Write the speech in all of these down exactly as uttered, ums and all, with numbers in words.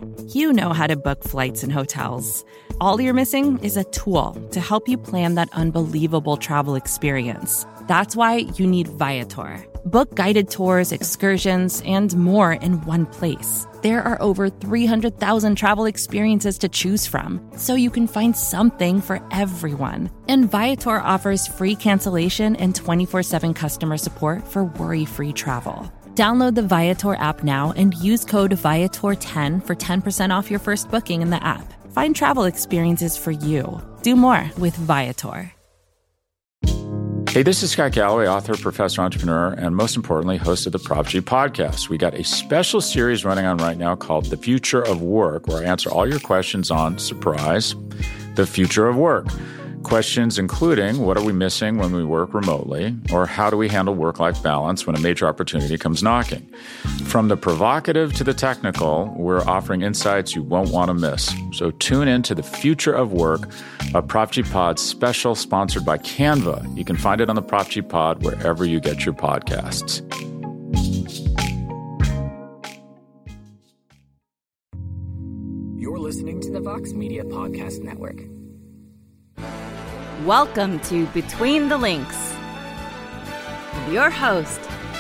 You know how to book flights and hotels. All you're missing is a tool to help you plan that unbelievable travel experience. That's why you need Viator. Book guided tours, excursions, and more in one place. There are over three hundred thousand travel experiences to choose from, so you can find something for everyone. And Viator offers free cancellation and twenty-four seven customer support for worry-free travel. Download the Viator app now and use code Viator ten for ten percent off your first booking in the app. Find travel experiences for you. Do more with Viator. Hey, this is Scott Galloway, author, professor, entrepreneur, and most importantly, host of the Prop G podcast. We got a special series running on right now called The Future of Work, where I answer all your questions on, surprise, the future of work. Questions including, what are we missing when we work remotely? Or how do we handle work-life balance when a major opportunity comes knocking? From the provocative to the technical, we're offering insights you won't want to miss. So tune in to The Future of Work, a Prop G Pod special sponsored by Canva. You can find it on the Prop G Pod wherever you get your podcasts. You're listening to the Vox Media Podcast Network. Welcome to Between the Links with your host,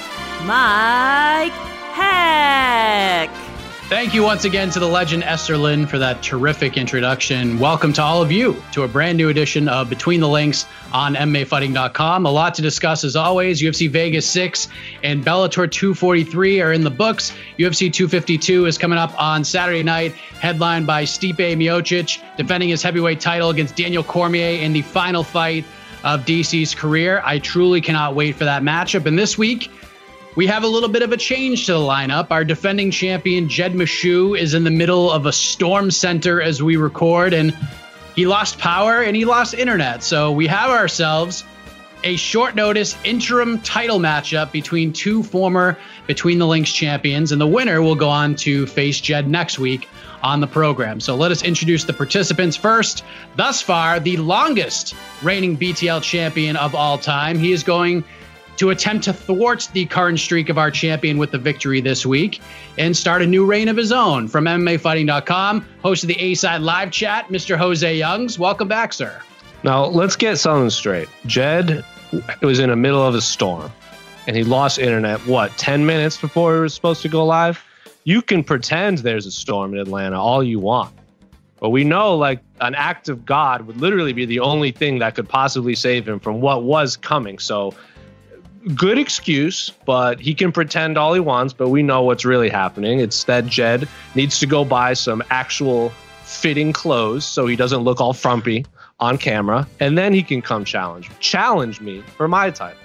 Mike Heck. Thank you once again to the legend Esther Lin for that terrific introduction. Welcome to all of you to a brand new edition of Between the Links on M M A Fighting dot com. A lot to discuss as always. U F C Vegas six and Bellator two forty-three are in the books. U F C two fifty-two is coming up on Saturday night, headlined by Stipe Miocic defending his heavyweight title against Daniel Cormier in the final fight of D C's career. I truly cannot wait for that matchup. And this week, we have a little bit of a change to the lineup. Our defending champion, Jed Meshew, is in the middle of a storm center as we record, and he lost power and he lost internet. So we have ourselves a short notice interim title matchup between two former Between the Links champions, and the winner will go on to face Jed next week on the program. So let us introduce the participants first. Thus far, the longest reigning B T L champion of all time. He is going to attempt to thwart the current streak of our champion with the victory this week and start a new reign of his own. From M M A Fighting dot com, host of the A-Side Live Chat, Mister Jose Youngs. Welcome back, sir. Now, let's get something straight. Jed was in the middle of a storm, and he lost internet, what, ten minutes before he was supposed to go live? You can pretend there's a storm in Atlanta all you want. But we know, like, an act of God would literally be the only thing that could possibly save him from what was coming. So, good excuse, but he can pretend all he wants, but we know what's really happening. It's that Jed needs to go buy some actual fitting clothes so he doesn't look all frumpy on camera, and then he can come challenge challenge me for my title.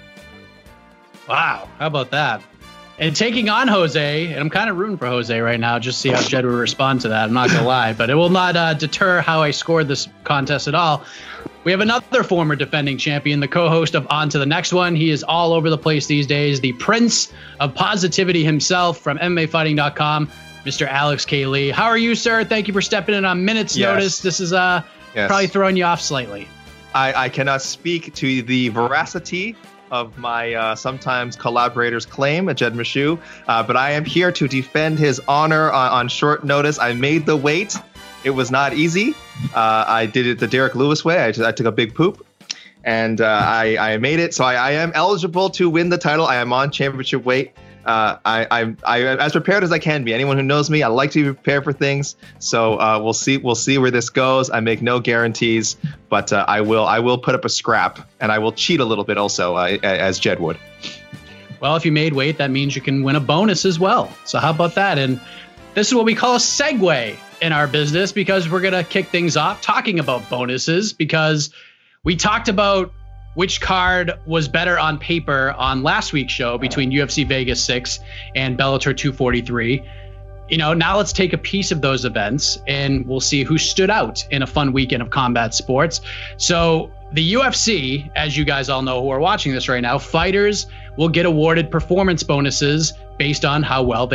Wow, how about that? And taking on Jose, and I'm kind of rooting for Jose right now, just see how Jed would respond to that. I'm not going to lie, but it will not uh, deter how I scored this contest at all. We have another former defending champion, the co-host of On to the Next One. He is all over the place these days, the prince of positivity himself from M M A Fighting dot com, Mister Alex K. Lee. How are you, sir? Thank you for stepping in on minutes yes. notice. This is uh, yes. probably throwing you off slightly. I, I cannot speak to the veracity of my uh, sometimes collaborator's claim, Jed Meshew, uh, but I am here to defend his honor on, on short notice. I made the weight. It was not easy. Uh, I did it the Derek Lewis way. I, I took a big poop, and uh, I, I made it. So I, I am eligible to win the title. I am on championship weight. Uh, I, I, I as prepared as I can be. Anyone who knows me, I like to be prepared for things. So uh, we'll see. We'll see where this goes. I make no guarantees, but uh, I will. I will put up a scrap, and I will cheat a little bit also, uh, as Jed would. Well, if you made weight, that means you can win a bonus as well. So how about that? And this is what we call a segue in our business, because we're going to kick things off talking about bonuses, because we talked about which card was better on paper on last week's show between U F C Vegas six and Bellator two forty-three. You know, now let's take a piece of those events and we'll see who stood out in a fun weekend of combat sports. So the U F C, as you guys all know who are watching this right now, fighters will get awarded performance bonuses based on how well they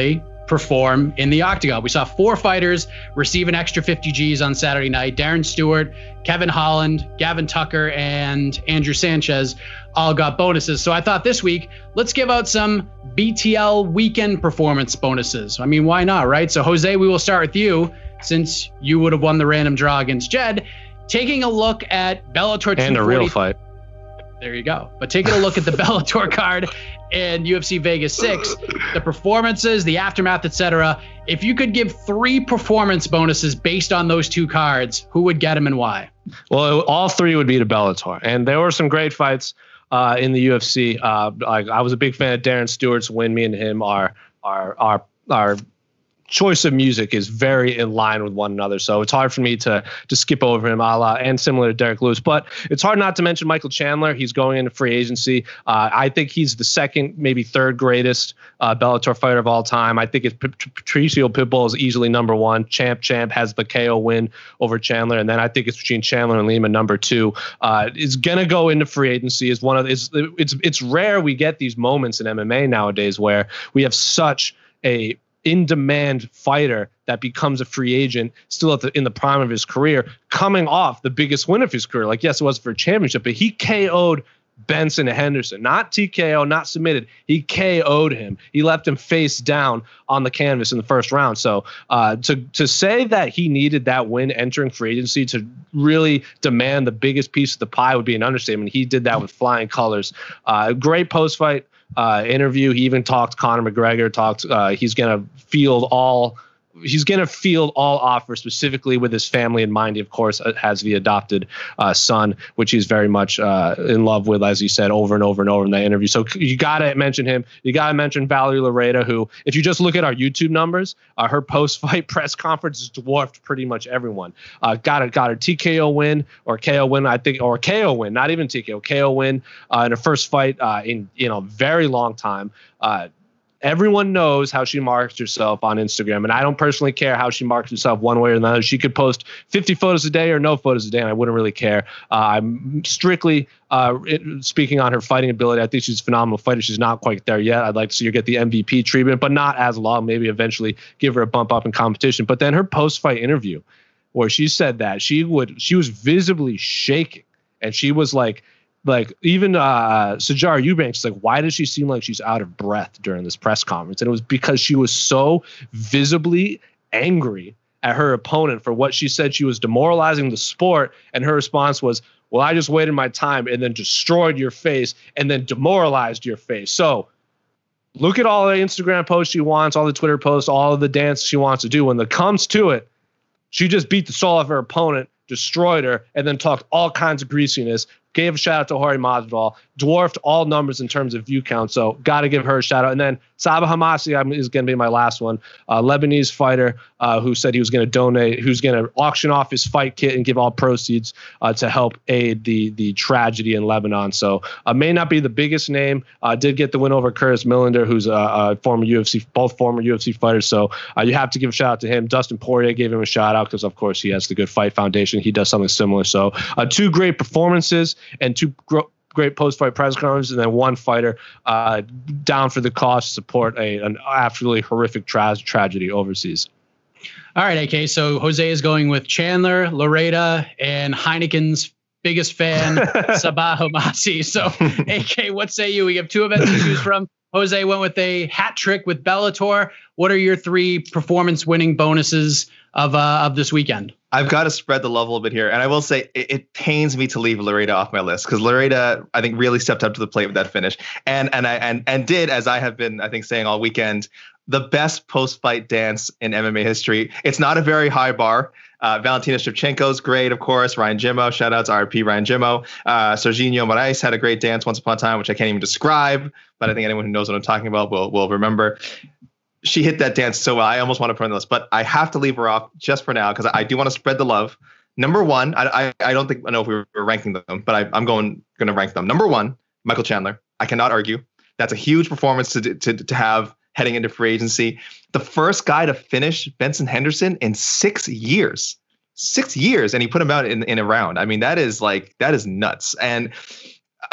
perform in the octagon. We saw four fighters receive an extra fifty G's on Saturday night. Darren Stewart, Kevin Holland, Gavin Tucker, and Andrew Sanchez all got bonuses. So I thought this week, let's give out some B T L weekend performance bonuses. I mean, why not, right? So Jose, we will start with you since you would have won the random draw against Jed. Taking a look at Bellator and a real fight. There you go. But taking a look at the Bellator card and U F C Vegas six, the performances, the aftermath, et cetera. If you could give three performance bonuses based on those two cards, who would get them and why? Well, all three would be to Bellator. And there were some great fights uh, in the U F C. Uh, I, I was a big fan of Darren Stewart's win. Me and him are, are, are, are, choice of music is very in line with one another. So it's hard for me to to skip over him, a la, and similar to Derek Lewis. But it's hard not to mention Michael Chandler. He's going into free agency. Uh, I think he's the second, maybe third greatest uh, Bellator fighter of all time. I think it's P- P- Patricio Pitbull is easily number one. Champ Champ has the K O win over Chandler. And then I think it's between Chandler and Lima, number two. Uh, is going to go into free agency. Is one of it's, it's, it's rare we get these moments in M M A nowadays where we have such a in-demand fighter that becomes a free agent still at the in the prime of his career, coming off the biggest win of his career. Like, yes, it was for a championship, but he K O'd Benson Henderson, not T K O, not submitted. He K O'd him. He left him face down on the canvas in the first round. So uh, to to say that he needed that win entering free agency to really demand the biggest piece of the pie would be an understatement. He did that with flying colors. Uh, great post-fight Uh, interview. He even talked Conor McGregor, talked uh, he's going to field all he's going to field all offers specifically with his family in mind. He, of course, has the adopted uh, son, which he's very much uh, in love with, as he said over and over and over in that interview. So you got to mention him. You got to mention Valerie Lareda, who, if you just look at our YouTube numbers, uh, her post-fight press conference dwarfed pretty much everyone. Uh, got a, got her T K O win or K O win, I think, or K O win, not even T K O, K O win uh, in her first fight uh, in, in a very long time. Uh, Everyone knows how she markets herself on Instagram, and I don't personally care how she markets herself one way or another. She could post fifty photos a day or no photos a day, and I wouldn't really care. Uh, I'm strictly uh, it, speaking on her fighting ability. I think she's a phenomenal fighter. She's not quite there yet. I'd like to see her get the M V P treatment, but not as long. Maybe eventually give her a bump up in competition. But then her post-fight interview, where she said that she would, she was visibly shaking, and she was like, Like even uh, Sajar Eubanks, like, why does she seem like she's out of breath during this press conference? And it was because she was so visibly angry at her opponent for what she said she was demoralizing the sport. And her response was, well, I just waited my time and then destroyed your face and then demoralized your face. So look at all the Instagram posts she wants, all the Twitter posts, all of the dance she wants to do. When it comes to it, she just beat the soul of her opponent, destroyed her, and then talked all kinds of greasiness. Gave a shout out to Jorge Masvidal, dwarfed all numbers in terms of view count. So got to give her a shout out. And then Sabah Hamasi is going to be my last one. Uh, Lebanese fighter uh, who said he was going to donate, who's going to auction off his fight kit and give all proceeds uh, to help aid the the tragedy in Lebanon. So uh, may not be the biggest name. Uh, did get the win over Curtis Millender, who's a, a former U F C, both former U F C fighters. So uh, you have to give a shout out to him. Dustin Poirier gave him a shout out because, of course, he has the Good Fight Foundation. He does something similar. So uh, two great performances and two gro- great post-fight press conferences, and then one fighter uh, down for the cause to support a, an absolutely horrific tra- tragedy overseas. All right, A K. So Jose is going with Chandler, Lareda, and Heineken's biggest fan, Sabah Hamasi. So, A K, what say you? We have two events to choose from. Jose went with a hat trick with Bellator. What are your three performance-winning bonuses of uh, of this weekend? I've got to spread the love a little bit here. And I will say it, it pains me to leave Lareda off my list because Lareda, I think, really stepped up to the plate with that finish. And and I and and did, as I have been, I think, saying all weekend, the best post-fight dance in M M A history. It's not a very high bar. Uh, Valentina Shevchenko's great, of course. Ryan Jimmo, shout out to R P Ryan Jimmo. Uh, Serginho Moraes had a great dance once upon a time, which I can't even describe, but I think anyone who knows what I'm talking about will will remember. She hit that dance so well. I almost want to put her on the list, but I have to leave her off just for now because I, I do want to spread the love. Number one, I I, I don't think I know if we were ranking them, but I, I'm going going to rank them. Number one, Michael Chandler. I cannot argue. That's a huge performance to to to have heading into free agency. The first guy to finish Benson Henderson in six years, six years, and he put him out in in a round. I mean, that is like that is nuts. And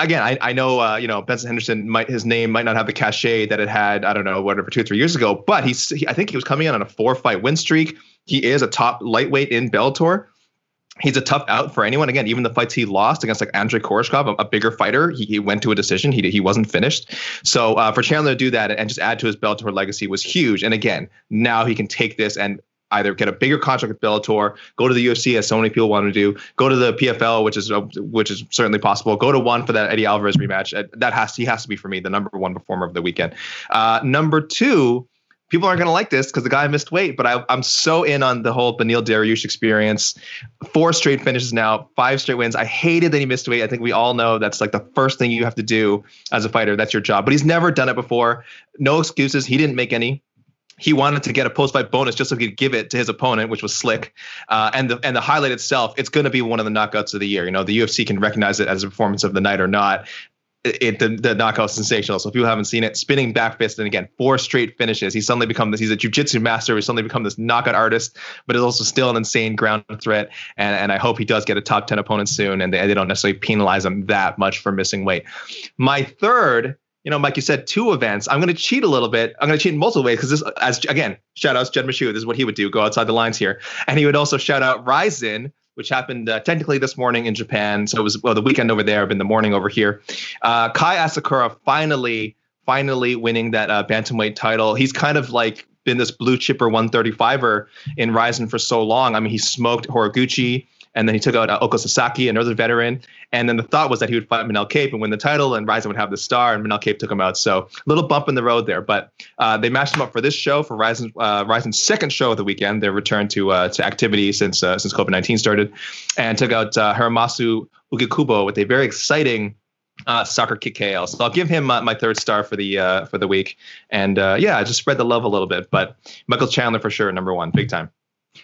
again, I, I know, uh, you know, Benson Henderson might, his name might not have the cachet that it had, I don't know, whatever, two or three years ago, but he's, he, I think he was coming in on a four fight win streak. He is a top lightweight in Bellator. He's a tough out for anyone. Again, even the fights he lost against like Andrei Koreshkov, a, a bigger fighter, he, he went to a decision. He he wasn't finished. So uh, for Chandler to do that and just add to his Bellator legacy was huge. And again, now he can take this and either get a bigger contract with Bellator, go to the U F C as so many people want to do, go to the P F L, which is uh, which is certainly possible. Go to one for that Eddie Alvarez rematch. Uh, that has he has to be for me the number one performer of the weekend. Uh, number two. People aren't going to like this because the guy missed weight, but I, I'm so in on the whole Beneil Dariush experience. Four straight finishes now, five straight wins. I hated that he missed weight. I think we all know that's like the first thing you have to do as a fighter. That's your job. But he's never done it before. No excuses. He didn't make any. He wanted to get a post-fight bonus just so he could give it to his opponent, which was slick. Uh, and the and the highlight itself, it's going to be one of the knockouts of the year. You know, the U F C can recognize it as a performance of the night or not. It, the, the knockout sensational. So if you haven't seen it, spinning back fist, and again, four straight finishes. He's suddenly become this, he's a jiu-jitsu master. He's suddenly become this knockout artist, but is also still an insane ground threat. And, and I hope he does get a top ten opponent soon, and they, they don't necessarily penalize him that much for missing weight. My third, you know, Mike, you said two events. I'm going to cheat a little bit. I'm going to cheat in multiple ways because this, as again, shout outs Jed Meshew. This is what he would do, go outside the lines here. And he would also shout out Rizin, which happened uh, technically this morning in Japan. So it was well the weekend over there, been the morning over here. Uh, Kai Asakura finally, finally winning that uh, bantamweight title. He's kind of like been this blue chipper one thirty-fiver in Rizin for so long. I mean, he smoked Horiguchi, and then he took out uh, Oko Sasaki, another veteran. And then the thought was that he would fight Manel Kape and win the title, and Rizin would have the star, and Manel Kape took him out. So a little bump in the road there. But uh, they matched him up for this show, for Rizin, uh, Rizin's second show of the weekend, their return to uh, to activity since uh, since COVID nineteen started, and took out uh, Hiramasu Ugikubo with a very exciting uh, soccer kick K O. So I'll give him uh, my third star for the uh, for the week. And uh, yeah, just spread the love a little bit. But Michael Chandler for sure, number one, big time.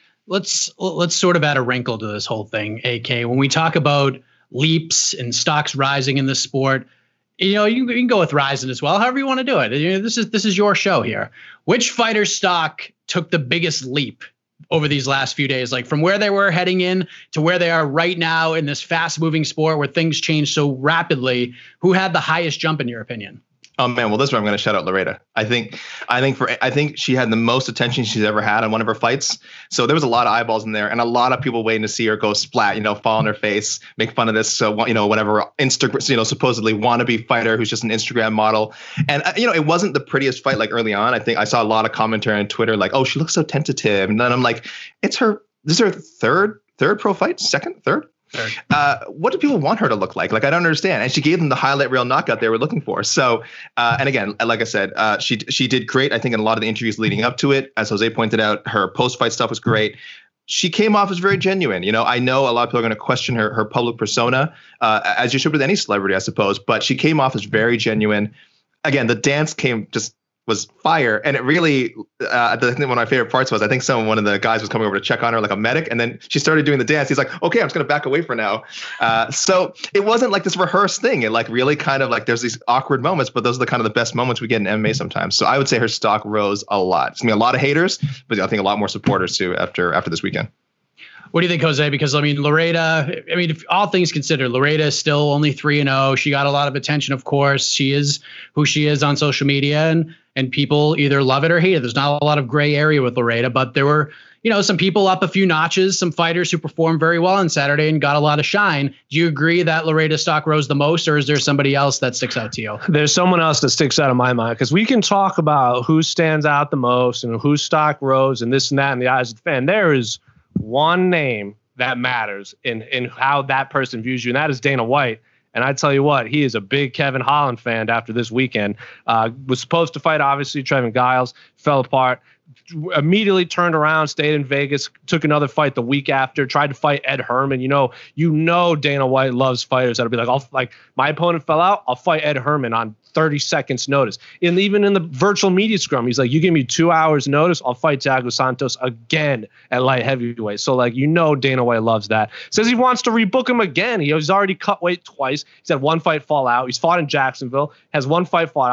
Let's let's sort of add a wrinkle to this whole thing, A K. When we talk about leaps and stocks rising in the sport, you know, you, you can go with Rizin as well, however you want to do it. You know, this is this is your show here. Which fighter stock took the biggest leap over these last few days, like from where they were heading in to where they are right now in this fast moving sport where things change so rapidly? Who had the highest jump in your opinion? Oh man, well this is where I'm going to shout out Loretta. I think, I think for, I think she had the most attention she's ever had on one of her fights. So there was a lot of eyeballs in there, and a lot of people waiting to see her go splat, you know, fall on her face, make fun of this, so you know, whatever Instagram, you know, supposedly wannabe fighter who's just an Instagram model. And uh, you know, it wasn't the prettiest fight like early on. I think I saw a lot of commentary on Twitter like, oh, she looks so tentative, and then I'm like, it's her. This is her third, third pro fight, second, third. Uh, what do people want her to look like? Like, I don't understand. And she gave them the highlight reel knockout they were looking for. So, uh, and again, like I said, uh, she she did great. I think in a lot of the interviews leading up to it, as Jose pointed out, her post-fight stuff was great. She came off as very genuine. You know, I know a lot of people are going to question her her public persona, uh, as you should with any celebrity, I suppose. But she came off as very genuine. Again, the dance came just was fire. And it really, uh, the thing, one of my favorite parts was, I think some, one of the guys was coming over to check on her like a medic. And then she started doing the dance. He's like, okay, I'm just going to back away for now. Uh, so it wasn't like this rehearsed thing. It like really kind of like, there's these awkward moments, but those are the kind of the best moments we get in M M A sometimes. So I would say her stock rose a lot. It's going to be a lot of haters, but I think a lot more supporters too after, after this weekend. What do you think, Jose? Because, I mean, Loretta, I mean, if all things considered, Loretta is still only three and oh. She got a lot of attention, of course. She is who she is on social media, and and people either love it or hate it. There's not a lot of gray area with Loretta, but there were, you know, some people up a few notches, some fighters who performed very well on Saturday and got a lot of shine. Do you agree that Loretta stock rose the most, or is there somebody else that sticks out to you? There's someone else that sticks out in my mind, because we can talk about who stands out the most and whose stock rose and this and that in the eyes of the fan. There is one name that matters in, in how that person views you, and that is Dana White. And I tell you what, he is a big Kevin Holland fan after this weekend. Uh, was supposed to fight, obviously, Trevin Giles, fell apart. Immediately turned around, stayed in Vegas, took another fight the week after, tried to fight Ed Herman. You know, you know Dana White loves fighters that'll be like, I'll like my opponent fell out, I'll fight Ed Herman on thirty seconds notice. And even in the virtual media scrum, he's like, you give me two hours notice, I'll fight Thiago Santos again at light heavyweight. So like, you know, Dana White loves that. Says he wants to rebook him again. He has already cut weight twice. He's had one fight fall out. He's fought in Jacksonville, has one fight fall out.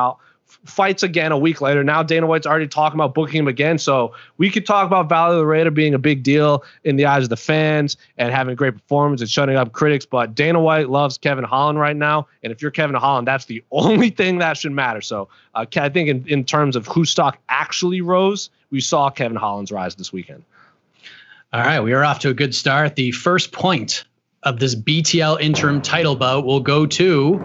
fights again a week later. Now Dana White's already talking about booking him again. So we could talk about Vale Laredo being a big deal in the eyes of the fans and having a great performance and shutting up critics. But Dana White loves Kevin Holland right now. And if you're Kevin Holland, that's the only thing that should matter. So uh, I think in, in terms of whose stock actually rose, we saw Kevin Holland's rise this weekend. All right, we are off to a good start. The first point of this B T L interim title bout will go to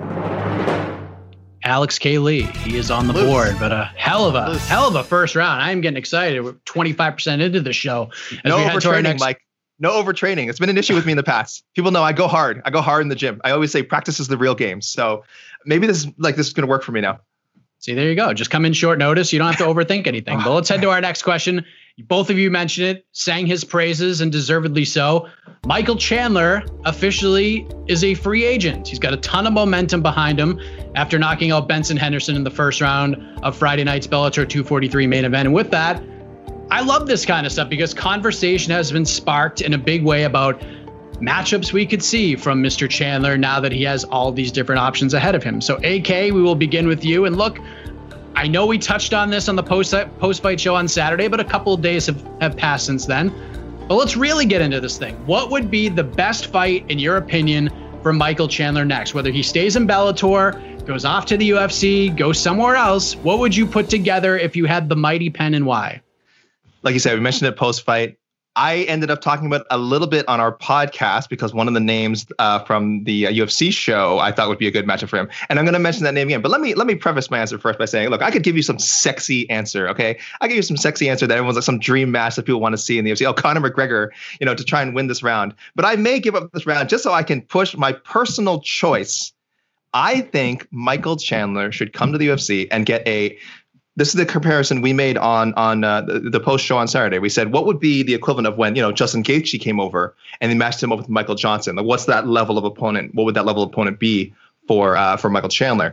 Alex K. Lee. He is on the Loose. board, but a hell of a Loose. hell of a first round. I am getting excited. We're twenty-five percent into the show. As no we head to our overtraining, next... Mike. No overtraining. It's been an issue with me in the past. People know I go hard. I go hard in the gym. I always say practice is the real game. So maybe this is like this is going to work for me now. See, there you go. Just come in short notice. You don't have to overthink anything. But let's head to our next question. Both of you mentioned it, sang his praises, and deservedly so. Michael Chandler officially is a free agent. He's got a ton of momentum behind him after knocking out Benson Henderson in the first round of Friday night's Bellator two forty-three main event. And with that, I love this kind of stuff because conversation has been sparked in a big way about matchups we could see from Mister Chandler now that he has all these different options ahead of him. So A K, we will begin with you. And look, I know we touched on this on the post post fight show on Saturday, but a couple of days have, have passed since then. But let's really get into this thing. What would be the best fight, in your opinion, for Michael Chandler next? Whether he stays in Bellator, goes off to the U F C, goes somewhere else, what would you put together if you had the mighty pen and why? Like you said, we mentioned it post fight. I ended up talking about a little bit on our podcast because one of the names uh, from the uh, U F C show I thought would be a good matchup for him, and I'm going to mention that name again. But let me let me preface my answer first by saying, look, I could give you some sexy answer, okay? I give you some sexy answer that everyone's like some dream match that people want to see in the U F C. Oh, Conor McGregor, you know, to try and win this round. But I may give up this round just so I can push my personal choice. I think Michael Chandler should come to the U F C and get a. This is the comparison we made on on uh, the, the post show on Saturday. We said, what would be the equivalent of when, you know, Justin Gaethje came over and they matched him up with Michael Johnson? Like, what's that level of opponent? What would that level of opponent be for uh, for Michael Chandler?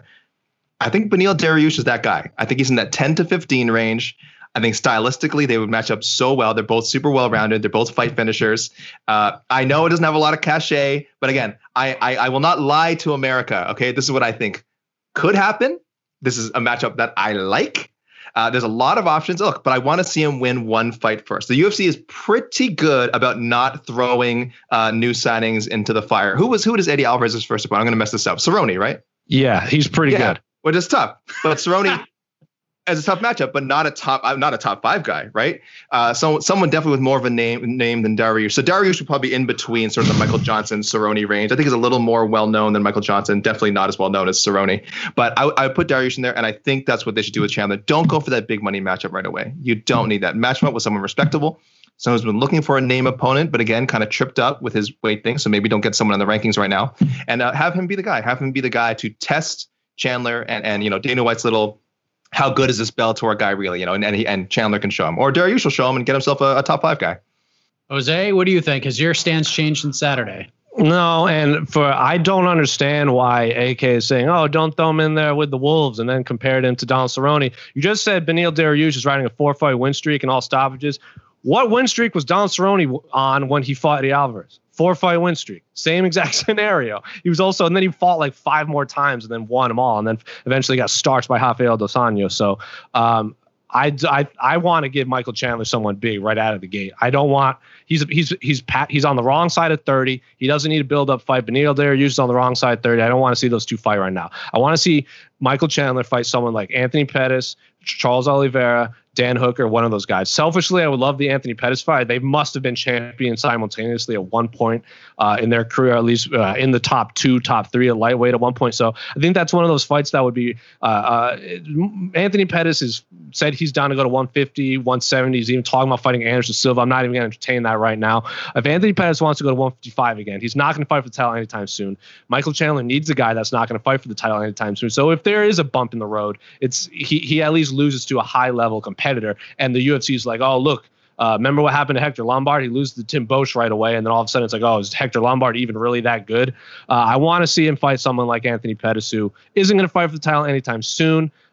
I think Beneil Dariush is that guy. I think he's in that ten to fifteen range. I think stylistically they would match up so well. They're both super well-rounded. They're both fight finishers. Uh, I know it doesn't have a lot of cachet, but again, I, I I will not lie to America. Okay, this is what I think could happen. This is a matchup that I like. Uh, there's a lot of options. Look, but I want to see him win one fight first. The U F C is pretty good about not throwing uh, new signings into the fire. Who was who was Eddie Alvarez's first opponent? I'm going to mess this up. Cerrone, right? Yeah, he's pretty yeah, good. Which is tough. But Cerrone as a tough matchup, but not a top, uh, not a top five guy, right? Uh, so someone definitely with more of a name name than Dariush. So Dariush would probably be in between sort of the Michael Johnson Cerrone range. I think he's a little more well known than Michael Johnson. Definitely not as well known as Cerrone. But I, I would put Dariush in there, and I think that's what they should do with Chandler. Don't go for that big money matchup right away. You don't need that. Match him up with someone respectable. Someone who's been looking for a name opponent, but again, kind of tripped up with his weight thing. So maybe don't get someone in the rankings right now, and uh, have him be the guy. Have him be the guy to test Chandler and and you know Dana White's little. How good is this Bellator guy really? You know, and and, he, and Chandler can show him, or Dariush will show him and get himself a, a top five guy. Jose, what do you think? Has your stance changed since Saturday? No, and for I don't understand why A K is saying, "Oh, don't throw him in there with the Wolves," and then compared him to Donald Cerrone. You just said Beneil Dariush is riding a four-fight win streak and all stoppages. What win streak was Donald Cerrone on when he fought Eddie Alvarez? Four-fight win streak. Same exact scenario. He was also, and then he fought like five more times and then won them all, and then eventually got starched by Rafael Dos Anjos. So um, I, I, I want to give Michael Chandler someone big right out of the gate. I don't want he's he's he's pat, he's on the wrong side of thirty. He doesn't need a build-up fight. Beneil Dariush is on the wrong side of thirty. I don't want to see those two fight right now. I want to see Michael Chandler fight someone like Anthony Pettis, Charles Oliveira, Dan Hooker, one of those guys. Selfishly, I would love the Anthony Pettis fight. They must have been champions simultaneously at one point uh, in their career, at least uh, in the top two, top three at lightweight at one point. So I think that's one of those fights that would be uh, uh, Anthony Pettis has said he's down to go to one fifty, one seventy. He's even talking about fighting Anderson Silva. I'm not even going to entertain that right now. If Anthony Pettis wants to go to one fifty-five again, he's not going to fight for the title anytime soon. Michael Chandler needs a guy that's not going to fight for the title anytime soon. So if there is a bump in the road, it's he, he at least loses to a high-level competitor. And the U F C is like, oh, look, uh, remember what happened to Hector Lombard? He loses to Tim Boesch right away. And then all of a sudden it's like, oh, is Hector Lombard even really that good? Uh, I want to see him fight someone like Anthony Pettis, who isn't going to fight for the title anytime soon.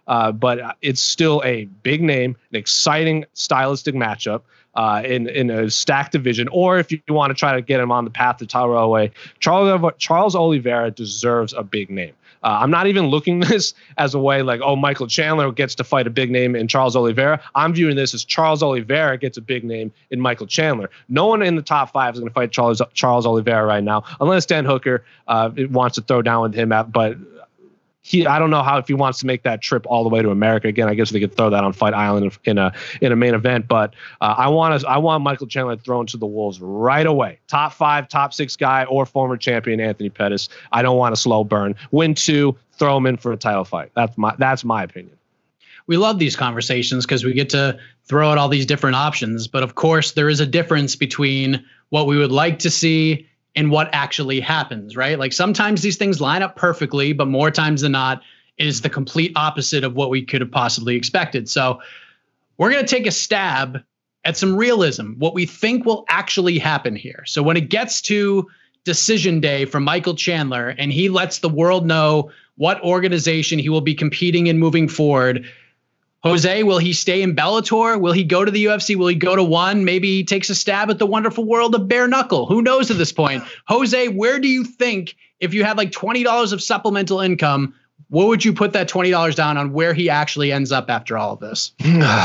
uh, but it's still a big name, an exciting stylistic matchup uh, in in a stacked division. Or if you want to try to get him on the path to title away, Charles Charles Oliveira deserves a big name. Uh, I'm not even looking this as a way like, oh, Michael Chandler gets to fight a big name in Charles Oliveira. I'm viewing this as Charles Oliveira gets a big name in Michael Chandler. No one in the top five is going to fight Charles Charles Oliveira right now, unless Dan Hooker uh, wants to throw down with him. At, but he, I don't know how if he wants to make that trip all the way to America again. I guess they could throw that on Fight Island in a in a main event. But uh, I want to I want Michael Chandler thrown to the wolves right away. Top five, top six guy, or former champion Anthony Pettis. I don't want a slow burn. Win two, throw him in for a title fight. That's my that's my opinion. We love these conversations because we get to throw out all these different options. But of course, there is a difference between what we would like to see and what actually happens, right? Like sometimes these things line up perfectly, but more times than not, it is the complete opposite of what we could have possibly expected. So we're going to take a stab at some realism, what we think will actually happen here. So when it gets to decision day for Michael Chandler and he lets the world know what organization he will be competing in moving forward, Jose, will he stay in Bellator? Will he go to the U F C? Will he go to one? Maybe he takes a stab at the wonderful world of bare knuckle. Who knows at this point? Jose, where do you think, if you had like twenty dollars of supplemental income, what would you put that twenty dollars down on where he actually ends up after all of this?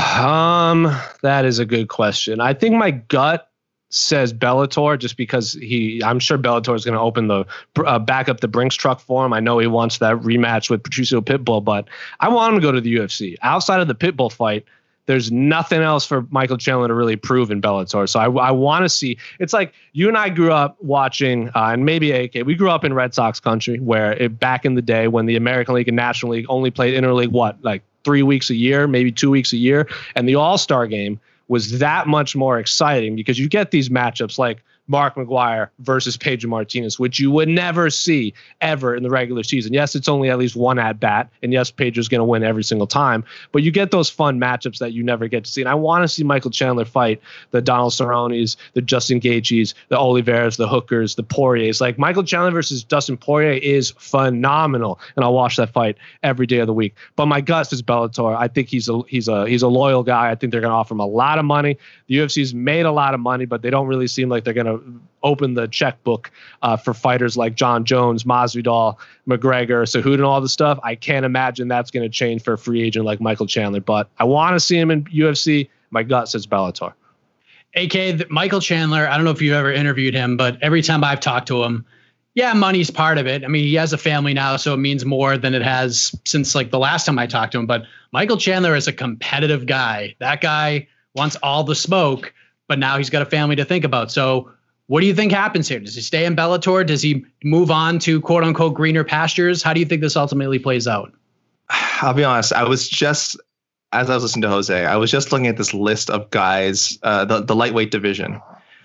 um, that is a good question. I think my gut says Bellator, just because he, I'm sure Bellator is going to open the uh, back up the Brinks truck for him. I know he wants that rematch with Patricio Pitbull, but I want him to go to the U F C. Outside of the Pitbull fight, there's nothing else for Michael Chandler to really prove in Bellator. So I, I want to see. It's like you and I grew up watching, uh, and maybe A K. We grew up in Red Sox country, where it, back in the day when the American League and National League only played interleague, what, like three weeks a year, maybe two weeks a year, and the All-Star game was that much more exciting because you get these matchups like Mark McGwire versus Pedro Martinez, which you would never see ever in the regular season. Yes, it's only at least one at bat, and yes, Pedro's going to win every single time, but you get those fun matchups that you never get to see. And I want to see Michael Chandler fight the Donald Cerrones, the Justin Gaethjes, the Oliveras, the Hookers, the Poiriers. Like Michael Chandler versus Dustin Poirier is phenomenal, and I'll watch that fight every day of the week. But my gut is Bellator. I think he's a he's a he's a loyal guy. I think they're going to offer him a lot of money. The U F C's made a lot of money, but they don't really seem like they're going to open the checkbook uh, for fighters like John Jones, Masvidal, McGregor, Cejudo, and all the stuff. I can't imagine that's going to change for a free agent like Michael Chandler, but I want to see him in U F C. My gut says Bellator. A K, the, Michael Chandler, I don't know if you've ever interviewed him, but every time I've talked to him, yeah, money's part of it. I mean, he has a family now, so it means more than it has since like the last time I talked to him. But Michael Chandler is a competitive guy. That guy wants all the smoke, but now he's got a family to think about. So what do you think happens here? Does he stay in Bellator? Does he move on to quote unquote greener pastures? How do you think this ultimately plays out? I'll be honest. I was just, as I was listening to Jose, I was just looking at this list of guys, uh, the, the lightweight division.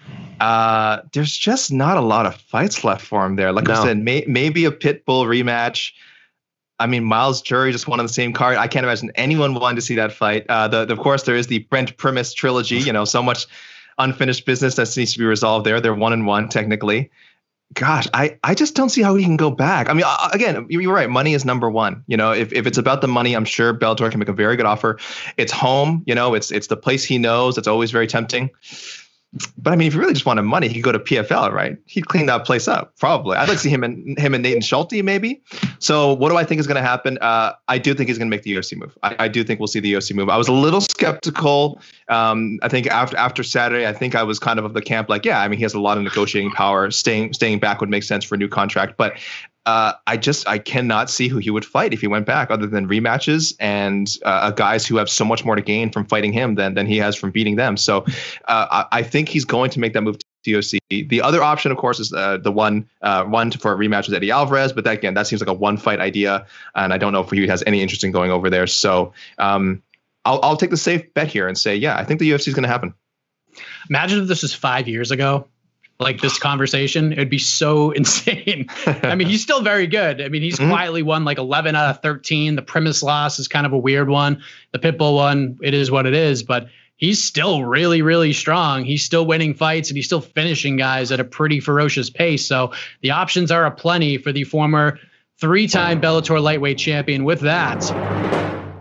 Uh, there's just not a lot of fights left for him there. Like no. I said, may, maybe a Pitbull rematch. I mean, Miles Jury just won on the same card. I can't imagine anyone wanting to see that fight. Uh, the, the, of course, there is the Brent Primus trilogy. You know, so much unfinished business that needs to be resolved there. They're one and one technically. Gosh, I, I just don't see how he can go back. I mean, uh, again, you're right. Money is number one. You know, if, if it's about the money, I'm sure Bellator can make a very good offer. It's home. You know, it's it's the place he knows. It's always very tempting. But I mean, if you really just wanted money, he could go to P F L, right? He'd clean that place up, probably. I'd like to see him and him and Nathan Schulte, maybe. So what do I think is going to happen? Uh, I do think he's going to make the U F C move. I, I do think we'll see the U F C move. I was a little skeptical. Um, I think after after Saturday, I think I was kind of of the camp like, yeah, I mean, he has a lot of negotiating power. Staying staying back would make sense for a new contract. But uh, I just I cannot see who he would fight if he went back, other than rematches and uh, guys who have so much more to gain from fighting him than than he has from beating them. So uh, I, I think he's going to make that move to U F C. The other option, of course, is uh, the one uh, one for a rematch with Eddie Alvarez. But that, again, that seems like a one fight idea, and I don't know if he has any interest in going over there. So um, I'll I'll take the safe bet here and say, yeah, I think the U F C is going to happen. Imagine if this was five years ago. Like this conversation, it would be so insane. I mean, he's still very good. I mean, he's mm-hmm. quietly won like eleven out of thirteen. The Primus loss is kind of a weird one. The Pitbull one, it is what it is, but he's still really, really strong. He's still winning fights and he's still finishing guys at a pretty ferocious pace. So the options are aplenty for the former three-time Bellator lightweight champion. With that,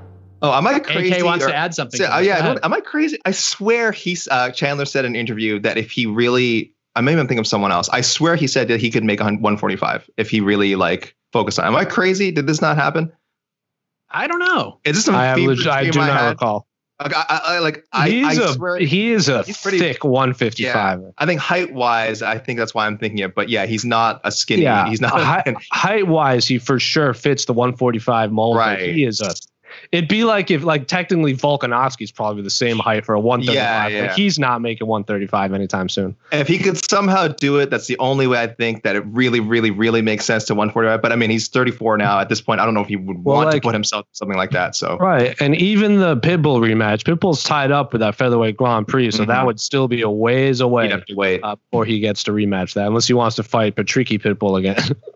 Oh, am I crazy? A K wants or, to add something. So, uh, yeah, I don't, am I crazy? I swear he's uh, Chandler said in an interview that if he really, I maybe I'm thinking of someone else. I swear he said that he could make one forty-five if he really like focused on. Am I crazy? Did this not happen? I don't know. Is this some I, have fever legit, I dream do I not had? recall. Like, I, I, like He's I, I a swear, he is a he's pretty- thick one fifty-five. Yeah, I think height wise, I think that's why I'm thinking it. But yeah, he's not a skinny. Yeah, He's not. height, height wise, he for sure fits the one forty-five mold. But Right. he is a. It'd be like if like technically Volkanovski's probably the same height for a one thirty-five. Yeah, yeah. But he's not making one thirty-five anytime soon. If he could somehow do it, that's the only way I think that it really, really, really makes sense to one forty-five. But I mean, he's thirty-four now. At this point, I don't know if he would Well, want like- to put himself something like that. So Right, and even the Pitbull rematch, Pitbull's tied up with that featherweight Grand Prix, so that Mhm. would still be a ways away he'd have to wait. uh, before he gets to rematch that, unless he wants to fight Patricky Pitbull again.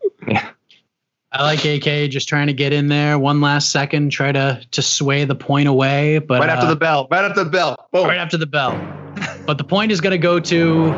I like A K just trying to get in there one last second, try to to sway the point away. But right after uh, the bell. Right after the bell. Boom. right after the bell. But the point is going to go to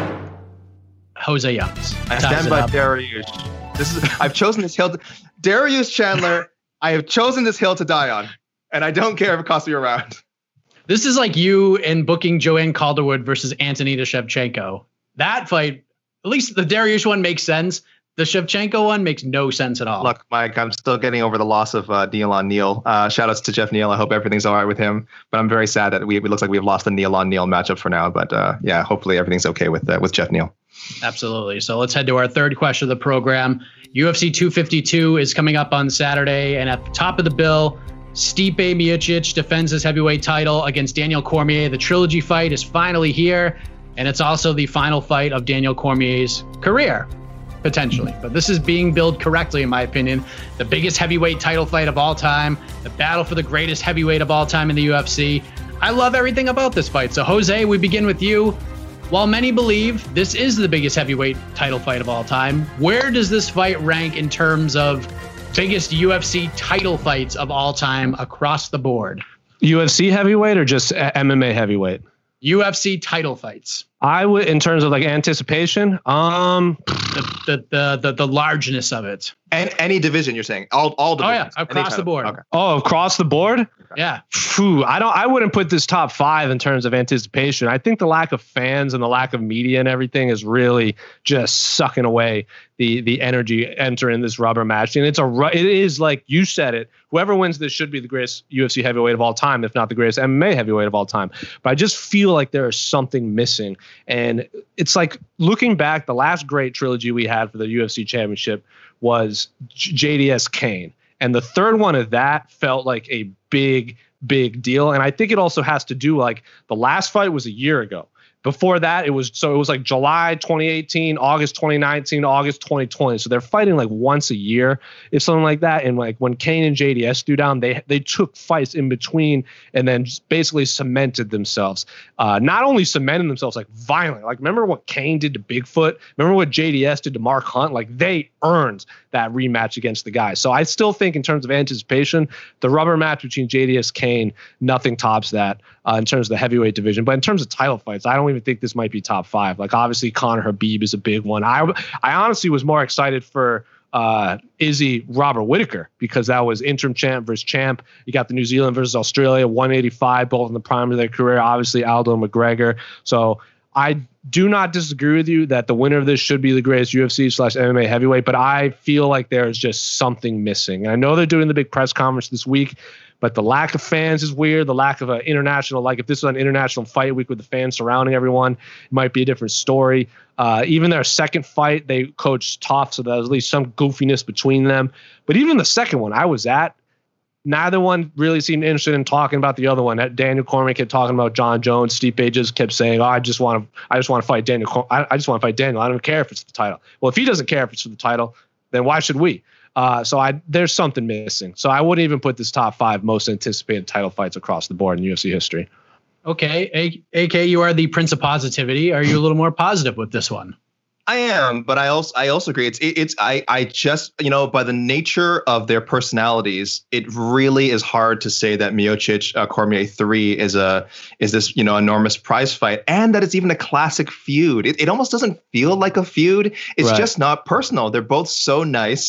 Jose Youngs. I Ties stand it by up. Darius. This is. I've chosen this hill. To, Darius Chandler. I have chosen this hill to die on, and I don't care if it costs me a round. This is like you in booking Joanne Calderwood versus Antonina Shevchenko. That fight, at least the Darius one makes sense. The Shevchenko one makes no sense at all. Look, Mike, I'm still getting over the loss of uh, Neil on Neil. Uh, shout outs to Jeff Neal. I hope everything's all right with him. But I'm very sad that we it looks like we've lost the Neil on Neil matchup for now. But uh, yeah, hopefully everything's okay with uh, with Jeff Neal. Absolutely. So let's head to our third question of the program. U F C two fifty-two is coming up on Saturday, and at the top of the bill, Stipe Miocic defends his heavyweight title against Daniel Cormier. The trilogy fight is finally here, and it's also the final fight of Daniel Cormier's career, potentially. But this is being billed correctly, in my opinion. The biggest heavyweight title fight of all time, the battle for the greatest heavyweight of all time in the U F C. I love everything about this fight. So, Jose, we begin with you. While many believe this is the biggest heavyweight title fight of all time, where does this fight rank in terms of biggest U F C title fights of all time across the board? U F C heavyweight or just M M A heavyweight? U F C title fights. I would, in terms of like anticipation, um, The the the the, the largeness of it. And any division, you're saying all all Oh divisions. yeah, Any across the title. board. Okay. oh, across the board. Yeah. Phew, I don't. I wouldn't put this top five in terms of anticipation. I think the lack of fans and the lack of media and everything is really just sucking away the the energy entering this rubber match. And it's a ru- it is like you said it. Whoever wins this should be the greatest U F C heavyweight of all time, if not the greatest M M A heavyweight of all time. But I just feel like there is something missing, and it's like looking back, the last great trilogy we had for the U F C championship was J D S Kane. And the third one of that felt like a big, big deal. And I think it also has to do like the last fight was a year ago. Before that, it was so it was like July twenty eighteen, August twenty nineteen, August twenty twenty. So they're fighting like once a year, if something like that. And like when Kane and J D S threw down, they they took fights in between and then just basically cemented themselves. Uh, not only cemented themselves like violent. Like remember what Kane did to Bigfoot? Remember what J D S did to Mark Hunt? Like they earned that rematch against the guy. So I still think in terms of anticipation, the rubber match between J D S Kane, nothing tops that uh, in terms of the heavyweight division. But in terms of title fights, I don't even think this might be top five. Like obviously Conor Habib is a big one. I I honestly was more excited for uh, Izzy Robert Whittaker because that was interim champ versus champ. You got the New Zealand versus Australia, one eighty-five, both in the prime of their career. Obviously Aldo McGregor. So I do not disagree with you that the winner of this should be the greatest U F C slash M M A heavyweight, but I feel like there's just something missing. And I know they're doing the big press conference this week, but the lack of fans is weird. The lack of an international, like if this was an international fight week with the fans surrounding everyone, it might be a different story. Uh, even their second fight, they coached tough, so there's at least some goofiness between them. But even the second one I was at, neither one really seemed interested in talking about the other one. Daniel Cormier kept talking about John Jones. Stipe just kept saying, "Oh, I just want to, I just want to fight Daniel. Cor- I, I just want to fight Daniel. I don't care if it's the title." Well, if he doesn't care if it's for the title, then why should we? Uh, so I there's something missing. So I wouldn't even put this top five most anticipated title fights across the board in U F C history. Okay. A- AK, you are the Prince of Positivity. Are you a little more positive with this one? I am, but I also I also agree. It's it, it's I I just you know by the nature of their personalities, it really is hard to say that Miocic uh, Cormier three is a is this you know enormous prize fight, and that it's even a classic feud. It it almost doesn't feel like a feud. It's Right. just not personal. They're both so nice.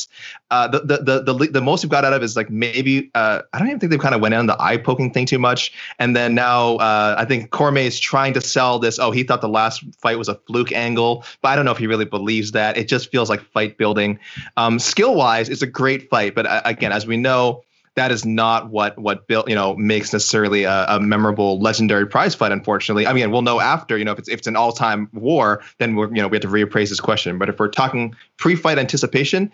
Uh, the, the the the the most we've got out of is like maybe uh, I don't even think they've kind of went on the eye poking thing too much. And then now uh, I think Cormier is trying to sell this. Oh, he thought the last fight was a fluke angle, but I don't know if he really believes that. It just feels like fight building. Um, skill wise, it's a great fight, but uh, again, as we know, that is not what what built you know makes necessarily a, a memorable, legendary prize fight. Unfortunately, I mean, we'll know after. You know, if it's if it's an all time war, then we're you know we have to reappraise this question. But if we're talking pre-fight anticipation.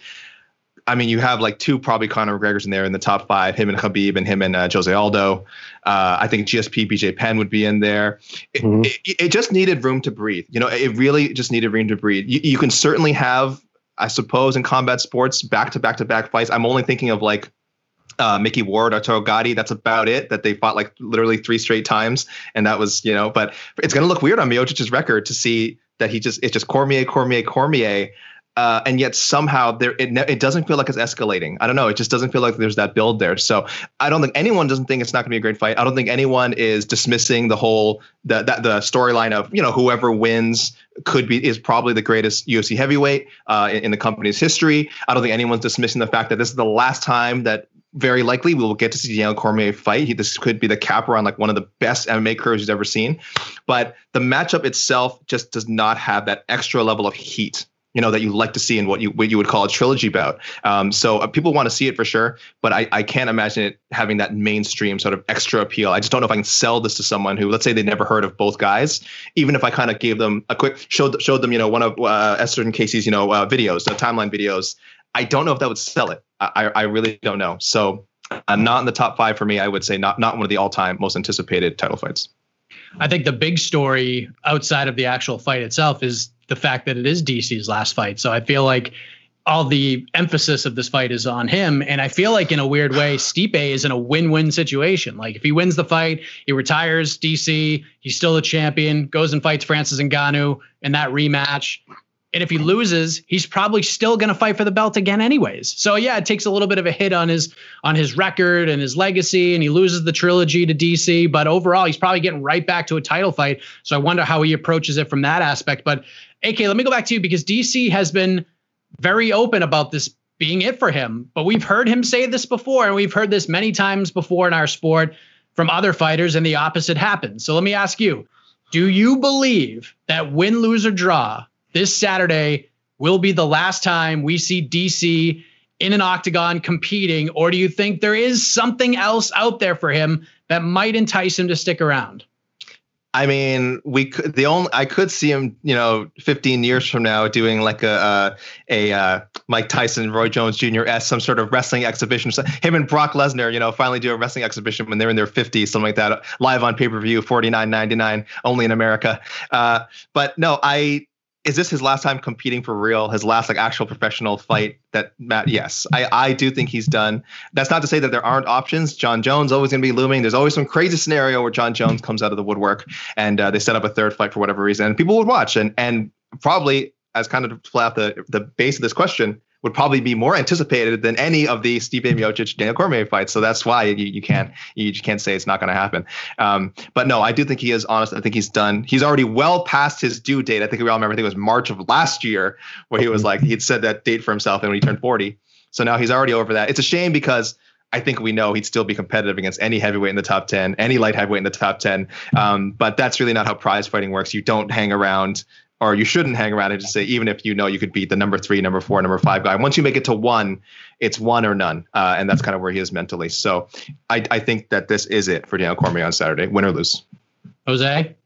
I mean, you have like two probably Conor McGregor's in there in the top five, him and Khabib and him and uh, Jose Aldo. Uh, I think G S P, B J Penn would be in there. It, mm-hmm. it, it just needed room to breathe. You know, it really just needed room to breathe. You, you can certainly have, I suppose, in combat sports, back to back to back fights. I'm only thinking of like uh, Mickey Ward, Arturo Gatti. That's about it, that they fought like literally three straight times. And that was, you know, but it's going to look weird on Miocic's record to see that he just, it's just Cormier, Cormier, Cormier. Uh, and yet somehow there it it doesn't feel like it's escalating. I don't know. It just doesn't feel like there's that build there. So I don't think anyone doesn't think it's not going to be a great fight. I don't think anyone is dismissing the whole the the, the storyline of you know whoever wins could be is probably the greatest U F C heavyweight uh, in, in the company's history. I don't think anyone's dismissing the fact that this is the last time that very likely we will get to see Daniel Cormier fight. He, this could be the capper on like one of the best M M A careers he's ever seen. But the matchup itself just does not have that extra level of heat, you know, that you like to see in what you what you would call a trilogy bout. Um, so uh, people want to see it for sure, but I, I can't imagine it having that mainstream sort of extra appeal. I just don't know if I can sell this to someone who, let's say, they never heard of both guys. Even if I kind of gave them a quick showed showed them, you know, one of uh, Esther and Casey's, you know, uh, videos, the timeline videos. I don't know if that would sell it. I I really don't know. So uh, not in the top five for me. I would say not not one of the all time most anticipated title fights. I think the big story outside of the actual fight itself is the fact that it is D C's last fight. So I feel like all the emphasis of this fight is on him. And I feel like in a weird way, Stipe is in a win-win situation. Like if he wins the fight, he retires D C, he's still the champion, goes and fights Francis Ngannou in that rematch. And if he loses, he's probably still going to fight for the belt again anyways. So yeah, it takes a little bit of a hit on his on his record and his legacy, and he loses the trilogy to D C. But overall, he's probably getting right back to a title fight. So I wonder how he approaches it from that aspect. But A K, let me go back to you, because D C has been very open about this being it for him. But we've heard him say this before, and we've heard this many times before in our sport from other fighters, and the opposite happens. So let me ask you, do you believe that win, lose, or draw this Saturday will be the last time we see D C in an octagon competing, or do you think there is something else out there for him that might entice him to stick around? I mean, we could, the only, I could see him, you know, fifteen years from now doing like a, a, a uh, Mike Tyson, Roy Jones Junior S, some sort of wrestling exhibition. So him and Brock Lesnar, you know, finally do a wrestling exhibition when they're in their fifties, something like that, live on pay-per-view, forty-nine ninety-nine, only in America. Uh, but no, I, is this his last time competing for real? His last like actual professional fight that Matt? Yes, I, I do think he's done. That's not to say that there aren't options. John Jones always going to be looming. There's always some crazy scenario where John Jones comes out of the woodwork and uh, they set up a third fight for whatever reason, and people would watch. And and probably, as kind of to play out the the base of this question, would probably be more anticipated than any of the Stipe Miocic, Daniel Cormier fights. So that's why you, you can't you can't say it's not going to happen. Um, but no, I do think he is honest. I think he's done. He's already well past his due date. I think we all remember. I think it was March of last year where he was like he'd set that date for himself, and when he turned forty. So now he's already over that. It's a shame because I think we know he'd still be competitive against any heavyweight in the top ten, any light heavyweight in the top ten. Um, but that's really not how prize fighting works. You don't hang around. Or you shouldn't hang around and just say, even if you know you could beat the number three, number four, number five guy. Once you make it to one, it's one or none. Uh, and that's kind of where he is mentally. So I, I think that this is it for Daniel Cormier on Saturday, win or lose. Jose?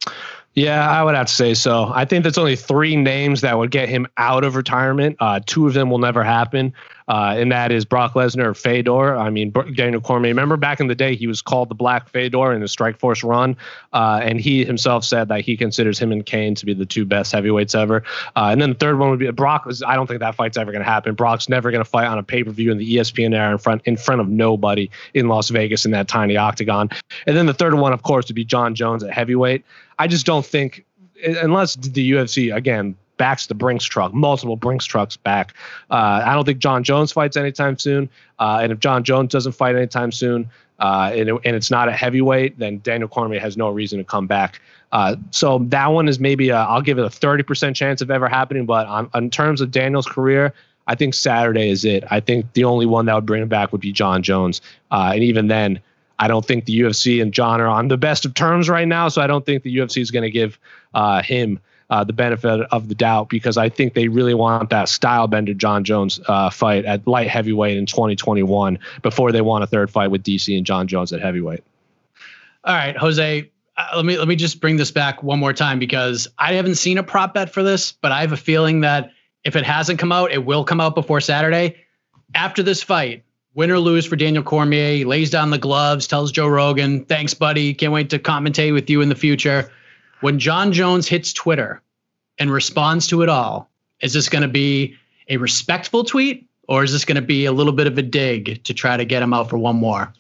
Yeah, I would have to say so. I think there's only three names that would get him out of retirement. Uh, two of them will never happen. Uh, and that is Brock Lesnar or Fedor. I mean, Daniel Cormier, remember back in the day, he was called the Black Fedor in the Strikeforce run. Uh, and he himself said that he considers him and Kane to be the two best heavyweights ever. Uh, and then the third one would be Brock. I don't think that fight's ever going to happen. Brock's never going to fight on a pay-per-view in the E S P N era in front, in front of nobody in Las Vegas in that tiny octagon. And then the third one, of course, would be John Jones at heavyweight. I just don't think, unless the U F C, again, backs the Brinks truck, multiple Brinks trucks back. Uh, I don't think John Jones fights anytime soon. Uh, and if John Jones doesn't fight anytime soon, uh, and, it, and it's not a heavyweight, then Daniel Cormier has no reason to come back. Uh, so that one is maybe, a, I'll give it a thirty percent chance of ever happening. But on, on terms of Daniel's career, I think Saturday is it. I think the only one that would bring him back would be Jon Jones. Uh, and even then, I don't think the U F C and Jon are on the best of terms right now. So I don't think the U F C is going to give uh, him uh, the benefit of the doubt, because I think they really want that style bender Jon Jones uh, fight at light heavyweight in twenty twenty-one before they want a third fight with D C and Jon Jones at heavyweight. All right, Jose, uh, let me let me just bring this back one more time, because I haven't seen a prop bet for this, but I have a feeling that if it hasn't come out, it will come out before Saturday. After this fight, win or lose for Daniel Cormier, he lays down the gloves, tells Joe Rogan, thanks, buddy. Can't wait to commentate with you in the future. When Jon Jones hits Twitter and responds to it all, is this going to be a respectful tweet, or is this going to be a little bit of a dig to try to get him out for one more?